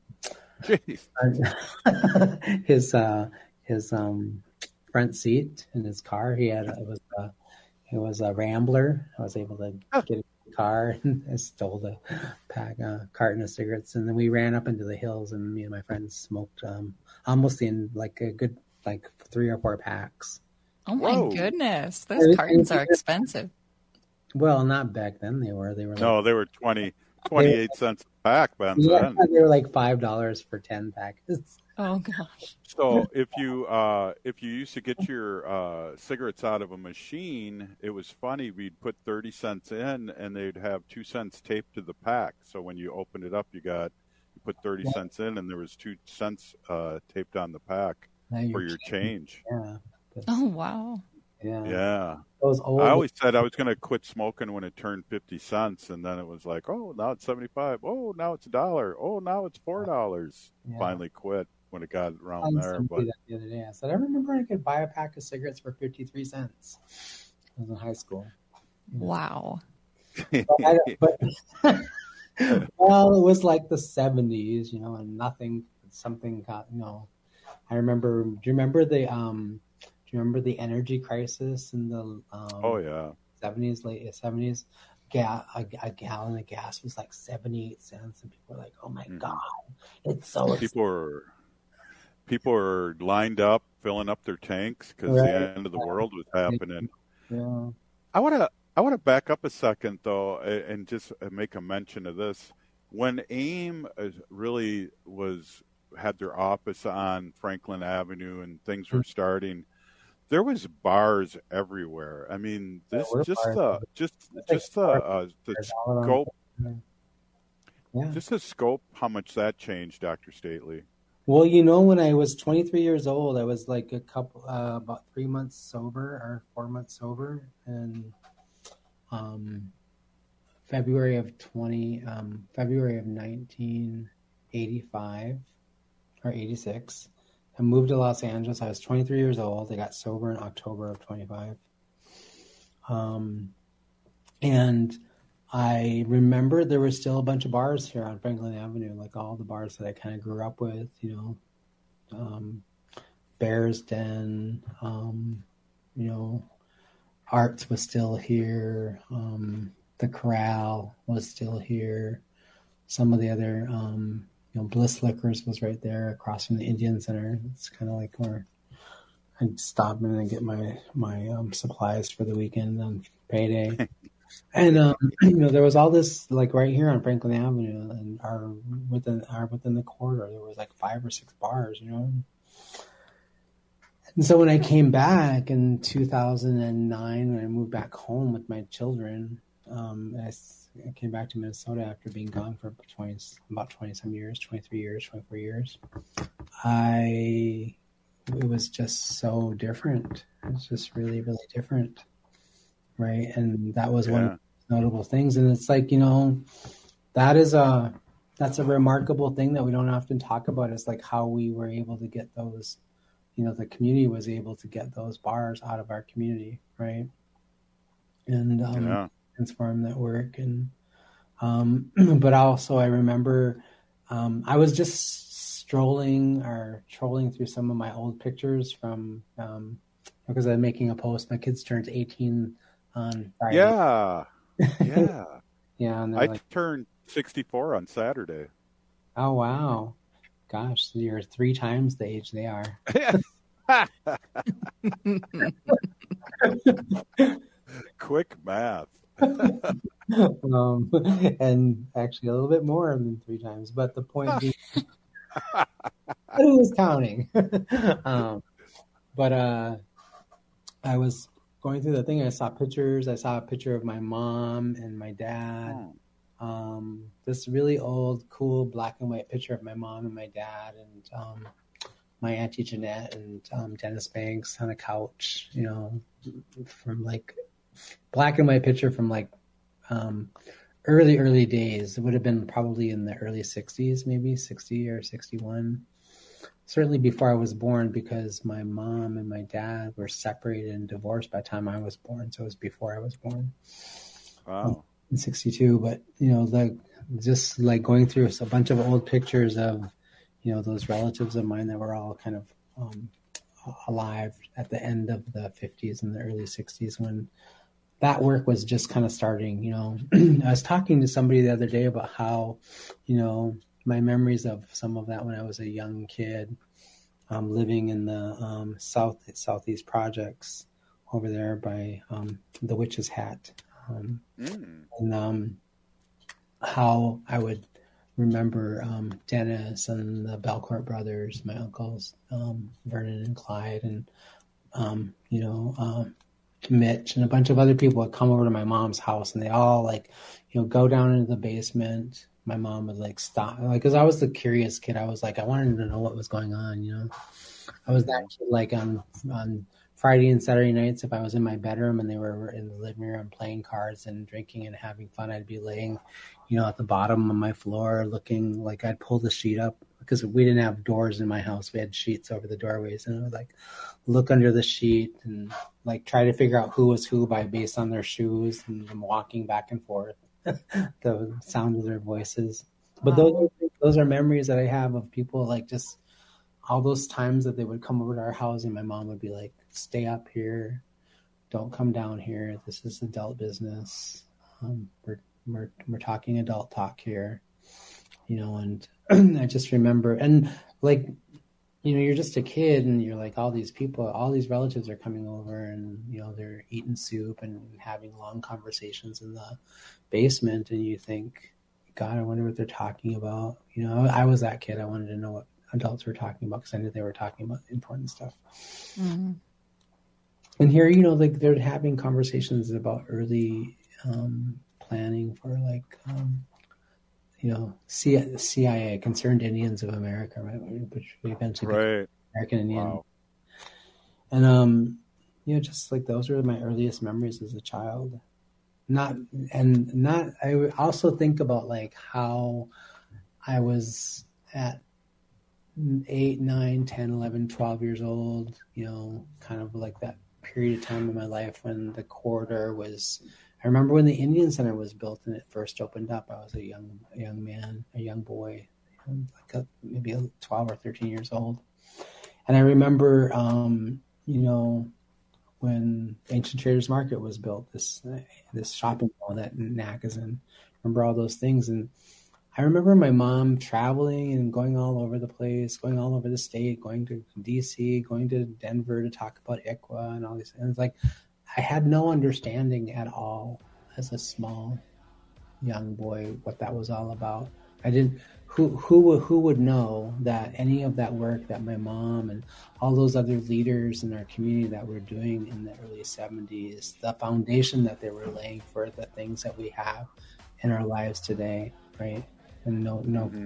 his uh, his um, front seat in his car. He had it was a it was a Rambler. I was able to get in the car and I stole the pack a carton of cigarettes, and then we ran up into the hills, and me and my friends smoked um, almost in like a good. like three or four packs. Oh my Whoa. goodness. Those cartons are expensive. Well, not back then they were. They were like, No, they were twenty, twenty-eight cents a pack back yeah, then. they were like five dollars for ten packets. Oh gosh. So if you uh, if you used to get your uh, cigarettes out of a machine, it was funny. We'd put thirty cents in, and they'd have two cents taped to the pack. So when you opened it up, you got you put thirty Yeah. cents in, and there was two cents uh, taped on the pack Now for you're your change. Yeah. Oh wow. Yeah. Yeah. Those old I always said I was going to quit smoking when it turned fifty cents, and then it was like, oh, now it's seventy-five. Oh, now it's a dollar. Oh, now it's four dollars. Yeah. Finally quit when it got I around was there. telling But you that the other day. I said I remember I could buy a pack of cigarettes for fifty-three cents. I was in high school. Wow. But, I, but Well, it was like the seventies, you know, and nothing, something got, you know, I remember, do you remember the, um, do you remember the energy crisis in the um, oh, yeah. seventies, late seventies? Ga- a, a gallon of gas was like seventy-eight cents, and people were like, oh my mm-hmm. God, it's so People are, people are lined up, filling up their tanks because right. the end of the yeah. world was happening. Yeah. I want to I want to back up a second, though, and just make a mention of this. When AIM really was had their office on Franklin Avenue and things were starting, there was bars everywhere. I mean, this yeah, just the just just the uh, the scope, yeah. just the scope. How much that changed, Doctor Stately? Well, you know, when I was twenty-three years old, I was like a couple, uh, about three months sober or four months sober, and um, February of twenty, um, February of nineteen eighty-five or eighty-six, I moved to Los Angeles. I was twenty-three years old. I got sober in October of twenty-five, um, and I remember there were still a bunch of bars here on Franklin Avenue, like all the bars that I kind of grew up with, you know, um, Bear's Den, um, you know, Arts was still here. Um, the Corral was still here. Some of the other, um, you know, Bliss Liquors was right there across from the Indian Center. It's kind of like where I'd stop in and get my, my um, supplies for the weekend on payday. And um, you know, there was all this like right here on Franklin Avenue, and our within our within the corridor, there was like five or six bars, you know. And so when I came back in two thousand nine, when I moved back home with my children, um, I, I came back to Minnesota after being gone for twenty, about twenty some years, twenty-three years, twenty-four years. I it was just so different. It's just really, really different. Right. And that was yeah. one of the notable things. And it's like, you know, that is a, that's a remarkable thing that we don't often talk about, is like how we were able to get those, you know, the community was able to get those bars out of our community. Right. And, um, yeah. transform that work. And, um, but also I remember, um, I was just strolling or trolling through some of my old pictures from, um, because I'm making a post. My kids turned eighteen on Friday. Yeah, yeah, yeah. And I like, turned sixty-four on Saturday. Oh wow, gosh, so you're three times the age they are. Quick math. um, and actually a little bit more than three times, but the point being, who was counting? um, but uh, I was going through the thing, I saw pictures. I saw a picture of my mom and my dad. Oh. Um, this really old, cool black and white picture of my mom and my dad, and um, my Auntie Jeanette and um, Dennis Banks on a couch, you know, from like black and white picture from like um, early, early days. It would have been probably in the early sixties, maybe sixty or sixty-one. Certainly before I was born, because my mom and my dad were separated and divorced by the time I was born. So it was before I was born. Wow. In sixty-two. But, you know, like just like going through a bunch of old pictures of, you know, those relatives of mine that were all kind of um, alive at the end of the fifties and the early sixties, when that work was just kind of starting, you know. I was talking to somebody the other day about how, you know, my memories of some of that when I was a young kid, um, living in the um, south southeast projects over there by um, the Witch's Hat, um, mm. and um, how I would remember um, Dennis and the Belcourt brothers, my uncles, um, Vernon and Clyde, and um, you know um, Mitch and a bunch of other people would come over to my mom's house, and they all like, you know, go down into the basement. My mom would like stop, like, because I was the curious kid. I was like, I wanted to know what was going on, you know. I was that kid, like on on Friday and Saturday nights, if I was in my bedroom and they were in the living room playing cards and drinking and having fun, I'd be laying, you know, at the bottom of my floor looking, like I'd pull the sheet up, because we didn't have doors in my house. We had sheets over the doorways, and I would like look under the sheet and like try to figure out who was who by based on their shoes, and them walking back and forth. the sound of their voices. But those are, those are memories that I have of people, like, just all those times that they would come over to our house and my mom would be like, stay up here, don't come down here. This is adult business. Um, we're, we're, we're talking adult talk here, you know, and I just remember, and like, you know, you're just a kid and you're like, all these people, all these relatives are coming over and, you know, they're eating soup and having long conversations in the basement. And you think, God, I wonder what they're talking about. You know, I was that kid. I wanted to know what adults were talking about because I knew they were talking about important stuff. Mm-hmm. And here, you know, like they're having conversations about early um, planning for like, um, you know, C I A, Concerned Indians of America, right? Which we eventually right. American Indian. Wow. And, um, you know, just like those were my earliest memories as a child. Not, and not, I also think about like how I was at eight, nine, ten, eleven, twelve years old, you know, kind of like that period of time in my life when the corridor was, I remember when the Indian Center was built and it first opened up. I was a young, a young man, a young boy, like a, maybe twelve or thirteen years old. And I remember, um, you know, when Ancient Traders Market was built, this uh, this shopping mall that Nack is in. Remember all those things. And I remember my mom traveling and going all over the place, going all over the state, going to D C, going to Denver to talk about I C W A and all these. And it's like, I had no understanding at all as a small young boy what that was all about. I didn't. Who who who would know that any of that work that my mom and all those other leaders in our community that were doing in the early seventies, the foundation that they were laying for the things that we have in our lives today, right? And no no. Mm-hmm.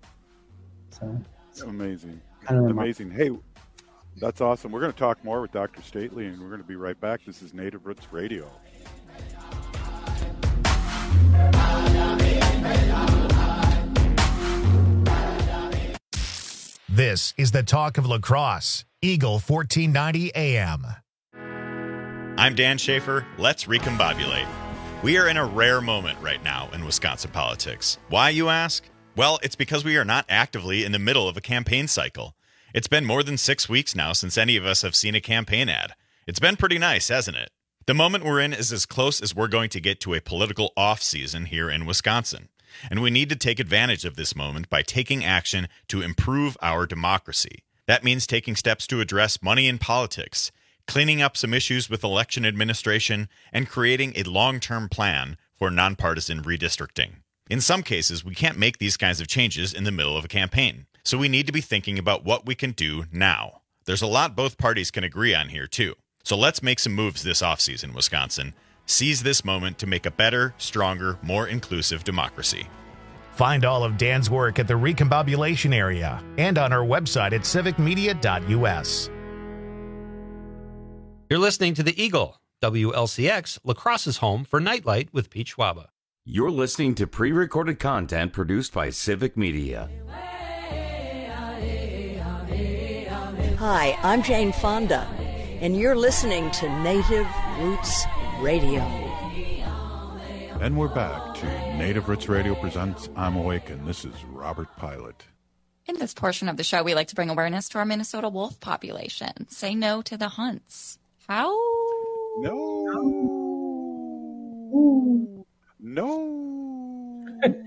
So amazing, kind of amazing. Hey. That's awesome. We're going to talk more with Doctor Stately, and we're going to be right back. This is Native Roots Radio. This is the Talk of La Crosse, Eagle fourteen ninety A M. I'm Dan Schaefer. Let's recombobulate. We are in a rare moment right now in Wisconsin politics. Why, you ask? Well, it's because we are not actively in the middle of a campaign cycle. It's been more than six weeks now since any of us have seen a campaign ad. It's been pretty nice, hasn't it? The moment we're in is as close as we're going to get to a political off-season here in Wisconsin. And we need to take advantage of this moment by taking action to improve our democracy. That means taking steps to address money in politics, cleaning up some issues with election administration, and creating a long-term plan for nonpartisan redistricting. In some cases, we can't make these kinds of changes in the middle of a campaign. So we need to be thinking about what we can do now. There's a lot both parties can agree on here, too. So let's make some moves this offseason, Wisconsin. Seize this moment to make a better, stronger, more inclusive democracy. Find all of Dan's work at the Recombobulation area and on our website at civic media dot u s. You're listening to The Eagle, W L C X, La Crosse's home for Nightlight with Pete Schwaba. You're listening to pre-recorded content produced by Civic Media. Hi, I'm Jane Fonda, and you're listening to Native Roots Radio. And we're back to Native Roots Radio presents I'm Awake, and this is Robert Pilot. In this portion of the show, we like to bring awareness to our Minnesota wolf population. Say no to the hunts. How? No. No.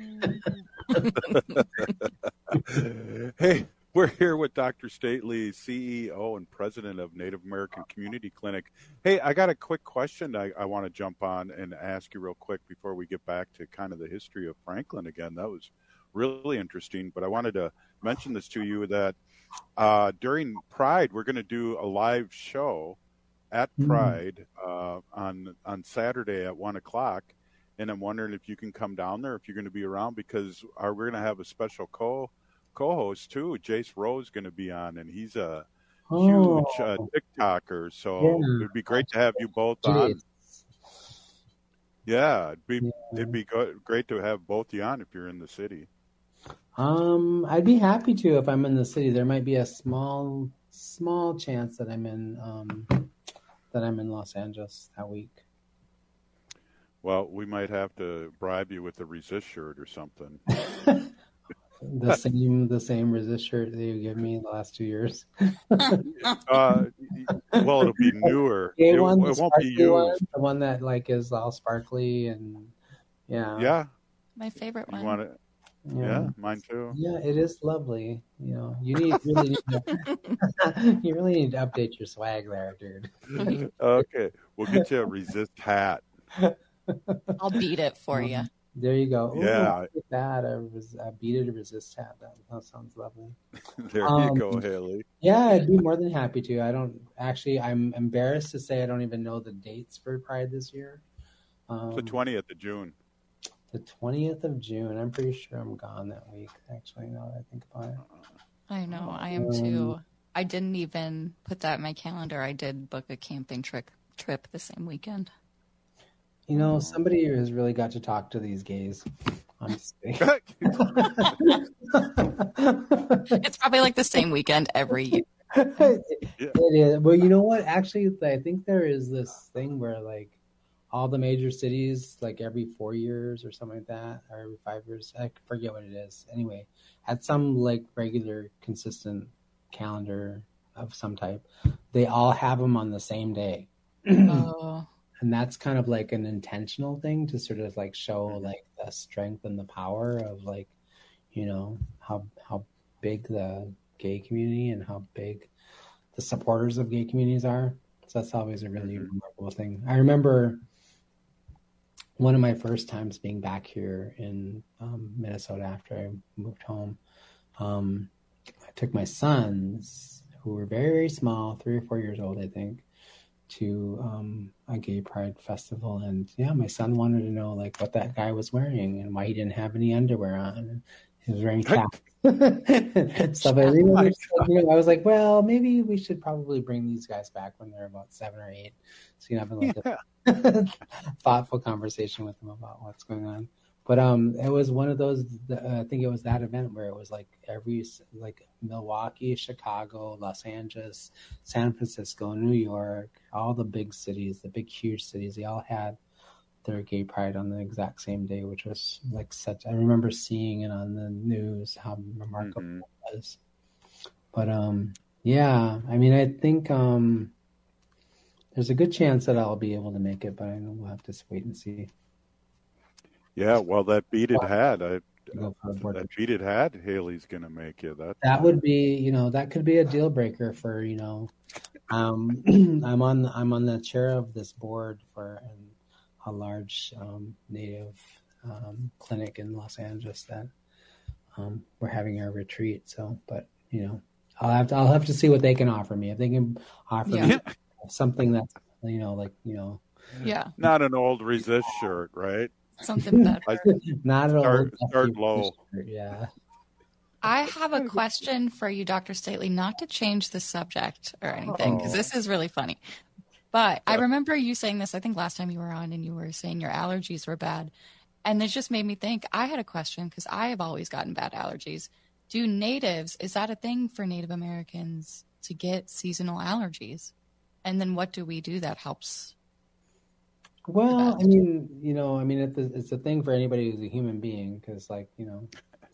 Hey. We're here with Doctor Stately, C E O and President of Native American Community Clinic. Hey, I got a quick question I, I want to jump on and ask you real quick before we get back to kind of the history of Franklin again. That was really interesting, but I wanted to mention this to you that uh, during Pride, we're going to do a live show at Pride uh, on on Saturday at one o'clock, and I'm wondering if you can come down there, if you're going to be around, because our, we're going to have a special co co-host too. Jace Rowe is going to be on, and he's a oh. huge uh, TikToker, so yeah. it'd be great to have you both on. Yeah, it'd be yeah. it'd be go- great to have both you on if you're in the city. Um, I'd be happy to if I'm in the city. There might be a small small chance that I'm in um that I'm in Los Angeles that week. Well, we might have to bribe you with a resist shirt or something. The same, the same resist shirt that you give me the last two years. uh, well, it'll be newer. The It, one, it the won't be sparkly one, used. the one that like is all sparkly and yeah, Yeah. My favorite You one. want it? yeah, Yeah, mine too. yeah. It is lovely. You know, you need really need to, you really need to update your swag there, dude. Okay, we'll get you a resist hat. I'll beat it for Um, you. There you go. Ooh, Yeah. look at that. A, res- a beat it, a resist hat. That, that sounds lovely. There Um, you go, Haley. Yeah, I'd be more than happy to. I don't actually. I'm embarrassed to say I don't even know the dates for Pride this year. Um, It's the twentieth of June. the twentieth of June. I'm pretty sure I'm gone that week. Actually, now that I think about it. I know, I am Um, too. I didn't even put that in my calendar. I did book a camping trip trip the same weekend. You know, somebody has really got to talk to these gays. Honestly. It's probably like the same weekend every year. It is. Well, you know what? Actually, I think there is this thing where like all the major cities, like every four years or something like that, or every five years, I forget what it is. Anyway, at some like regular, consistent calendar of some type, they all have them on the same day. Oh. And that's kind of like an intentional thing to sort of like show like the strength and the power of like, you know, how how big the gay community and how big the supporters of gay communities are. So that's always a really remarkable thing. I remember one of my first times being back here in um, Minnesota after I moved home. Um, I took my sons, who were very, very small, three or four years old, I think, to um, a gay pride festival. And yeah, my son wanted to know like what that guy was wearing and why he didn't have any underwear on. And he was wearing caps. So I, you know, you know, I was like, well, maybe we should probably bring these guys back when they're about seven or eight. So you can have like a thoughtful conversation with them about what's going on. But um, it was one of those, uh, I think it was that event where it was like every, like Milwaukee, Chicago, Los Angeles, San Francisco, New York, all the big cities, the big, huge cities, they all had their gay pride on the exact same day, which was like such, I remember seeing it on the news, how remarkable Mhm. it was. But um, yeah, I mean, I think um, there's a good chance that I'll be able to make it, but I know we'll have to wait and see. Yeah, well, that beaded hat, I, Go for a board that beaded hat, Haley's gonna make you. That That would be, you know, that could be a deal breaker for, you know, um, I'm on, I'm on the chair of this board for an, a large um, Native um, clinic in Los Angeles that um, we're having our retreat. So, but you know, I'll have to, I'll have to see what they can offer me. If they can offer Yeah. me something that's, you know, like, you know, Yeah, not an old resist shirt, right? something better. I not at all. start, start low. Yeah. I have a question for you, Doctor Stately, not to change the subject or anything, because this is really funny. But I remember you saying this, I think last time you were on, and you were saying your allergies were bad. And this just made me think, I had a question, because I have always gotten bad allergies. Do natives, is that a thing for Native Americans to get seasonal allergies? And then what do we do that helps? Well, I mean, you know, I mean, it's a, it's a thing for anybody who's a human being, because, like, you know.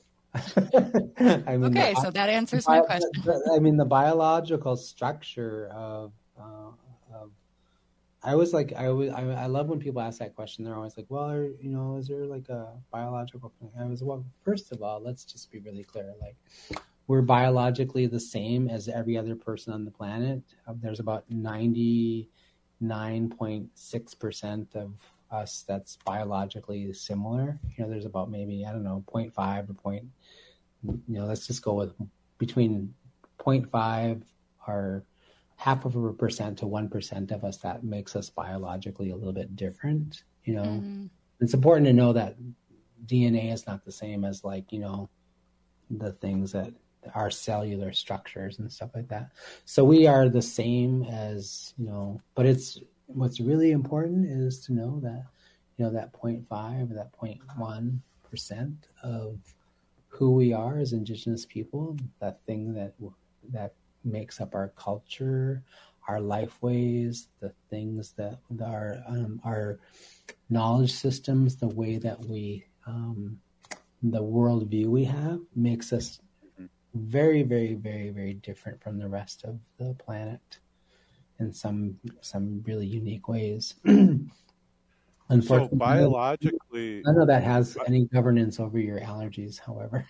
I mean, Okay, the- so that answers my the- question. the- I mean, the biological structure of, uh, of I was like, I was, I, I love when people ask that question. They're always like, well, are, you know, is there like a biological thing? I was, well, first of all, let's just be really clear. Like, we're biologically the same as every other person on the planet. Uh, there's about ninety-nine point six percent of us that's biologically similar. You know, there's about maybe, I don't know, zero point five or point, you know, let's just go with between zero point five or half of a percent to one percent of us that makes us biologically a little bit different. You know, Mhm. it's important to know that D N A is not the same as, like, you know, the things that our cellular structures and stuff like that. So we are the same as, you know, but it's, what's really important is to know that, you know, that zero point five or that zero point one percent of who we are as Indigenous people, that thing that, that makes up our culture, our life ways, the things that our um, our knowledge systems, the way that we um, the worldview we have makes us very, very, very, very different from the rest of the planet in some some really unique ways. Unfortunately, so biologically, none of that has any governance over your allergies, however.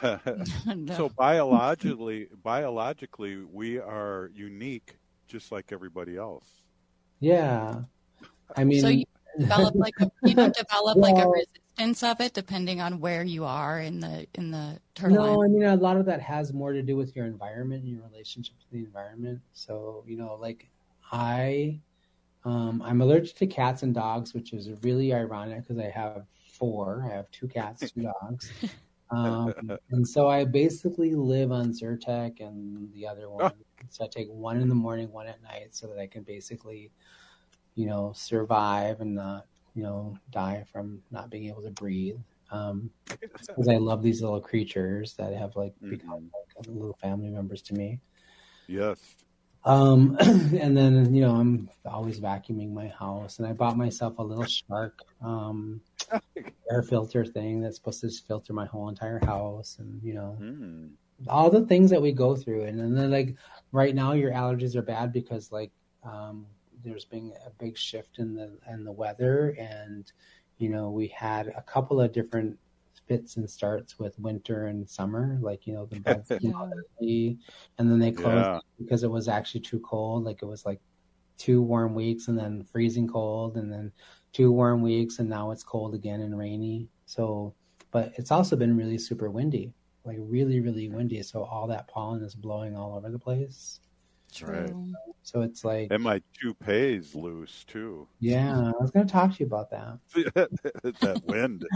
No. So biologically, biologically, we are unique, just like everybody else. Yeah, I mean, so you develop like a, you don't develop like a Well- resistance of it depending on where you are in the in the turtle. no, I mean, a lot of that has more to do with your environment and your relationship to the environment. So, you know, like I, um, I'm allergic to cats and dogs, which is really ironic because I have four. I have two cats, two dogs. Um, and so I basically live on Zyrtec and the other one. So I take one in the morning, one at night, so that I can basically, you know, survive and not, you know, die from not being able to breathe. Um, because I love these little creatures that have like become like little family members to me. Yes. Um, and then, you know, I'm always vacuuming my house, and I bought myself a little Shark um, air filter thing that's supposed to just filter my whole entire house, and you know, Mm. all the things that we go through. And, and then, like right now, your allergies are bad because like um, there's been a big shift in the in the weather, and you know, we had a couple of different fits and starts with winter and summer, like, you know, the buds came out early, and then they closed Yeah. because it was actually too cold. Like it was like two warm weeks and then freezing cold, and then two warm weeks, and now it's cold again and rainy. So, but it's also been really super windy, like really, really windy. So all that pollen is blowing all over the place. That's right. So it's like, And my toupee's loose too. yeah, I was going to talk to you about that. That wind.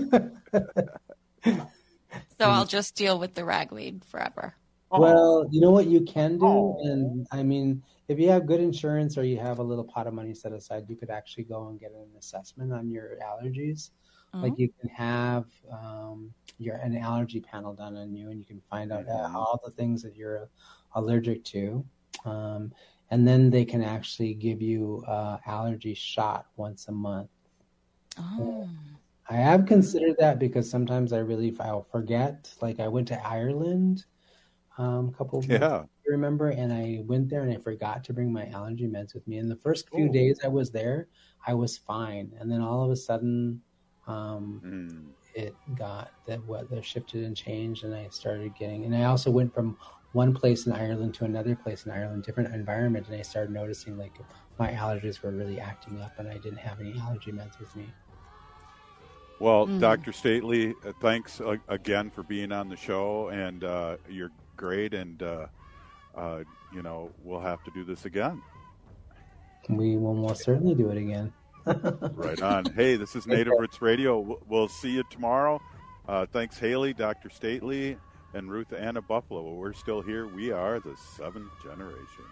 So I'll just deal with the ragweed forever. Well, you know what you can do? And I mean, if you have good insurance or you have a little pot of money set aside, you could actually go and get an assessment on your allergies. Like Mhm. you can have um, your an allergy panel done on you, and you can find out uh, all the things that you're allergic to. Um, and then they can actually give you uh, allergy shot once a month. Oh. I have considered that because sometimes I really I'll forget. Like I went to Ireland um, a couple of months, Yeah. I remember, and I went there and I forgot to bring my allergy meds with me. And the first few Ooh. days I was there, I was fine, and then all of a sudden, um, Mm. it got that weather shifted and changed, and I started getting. And I also went from one place in Ireland to another place in Ireland, different environment, and I started noticing like my allergies were really acting up, and I didn't have any allergy meds with me. Well, Mm. Doctor Stately, uh, thanks uh, again for being on the show, and uh, you're great, and uh, uh, you know, we'll have to do this again. We will most certainly do it again. Right on. Hey, this is Native Roots Radio. We'll- We'll see you tomorrow. Uh, thanks, Haley, Doctor Stately, and Ruth Anna Buffalo. Well, we're still here. We are the seventh generation.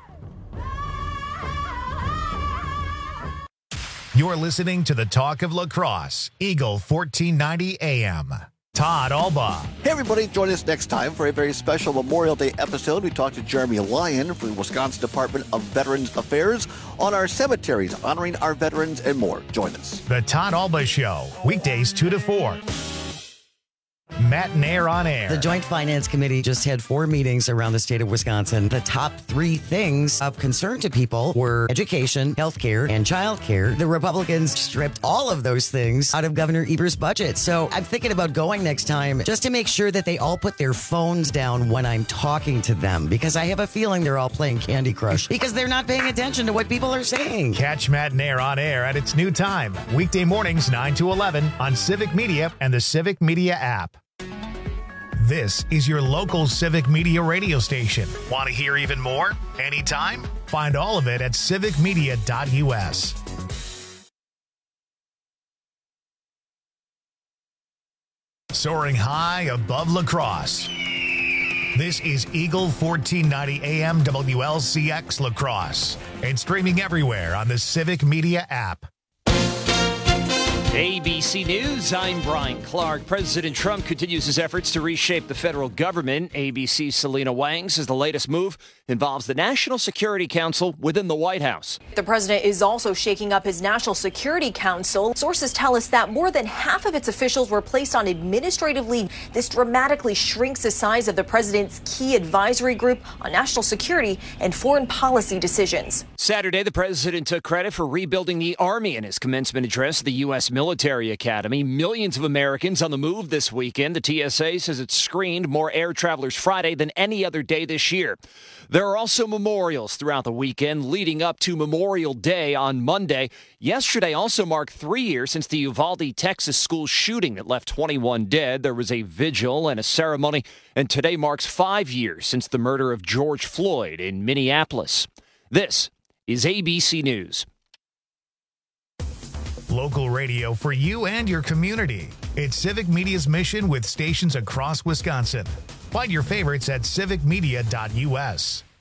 You're listening to the Talk of Lacrosse, Eagle fourteen ninety A M. Todd Alba. Hey, everybody, join us next time for a very special Memorial Day episode. We talk to Jeremy Lyon from the Wisconsin Department of Veterans Affairs on our cemeteries, honoring our veterans and more. Join us. The Todd Alba Show, weekdays two to four. Matt and Air on Air. The Joint Finance Committee just had four meetings around the state of Wisconsin. The top three things of concern to people were education, healthcare, and childcare. The Republicans stripped all of those things out of Governor Evers' budget. So I'm thinking about going next time just to make sure that they all put their phones down when I'm talking to them, because I have a feeling they're all playing Candy Crush because they're not paying attention to what people are saying. Catch Matt and Air on Air at its new time, weekday mornings nine to eleven on Civic Media and the Civic Media app. This is your local Civic Media radio station. Want to hear even more? Anytime? Find all of it at civic media dot U S. Soaring high above Lacrosse. This is Eagle fourteen ninety A M W L C X Lacrosse and streaming everywhere on the Civic Media app. A B C News, I'm Brian Clark. President Trump continues his efforts to reshape the federal government. A B C's Selena Wang says the latest move involves the National Security Council within the White House. The president is also shaking up his National Security Council. Sources tell us that more than half of its officials were placed on administrative leave. This dramatically shrinks the size of the president's key advisory group on national security and foreign policy decisions. Saturday, the president took credit for rebuilding the Army in his commencement address at the U S Military Academy. Millions of Americans on the move this weekend. The T S A says it screened more air travelers Friday than any other day this year. There are also memorials throughout the weekend leading up to Memorial Day on Monday. Yesterday also marked three years since the Uvalde, Texas school shooting that left twenty-one dead. There was a vigil and a ceremony, and today marks five years since the murder of George Floyd in Minneapolis. This is A B C News. Local radio for you and your community. It's Civic Media's mission with stations across Wisconsin. Find your favorites at civic media dot U S.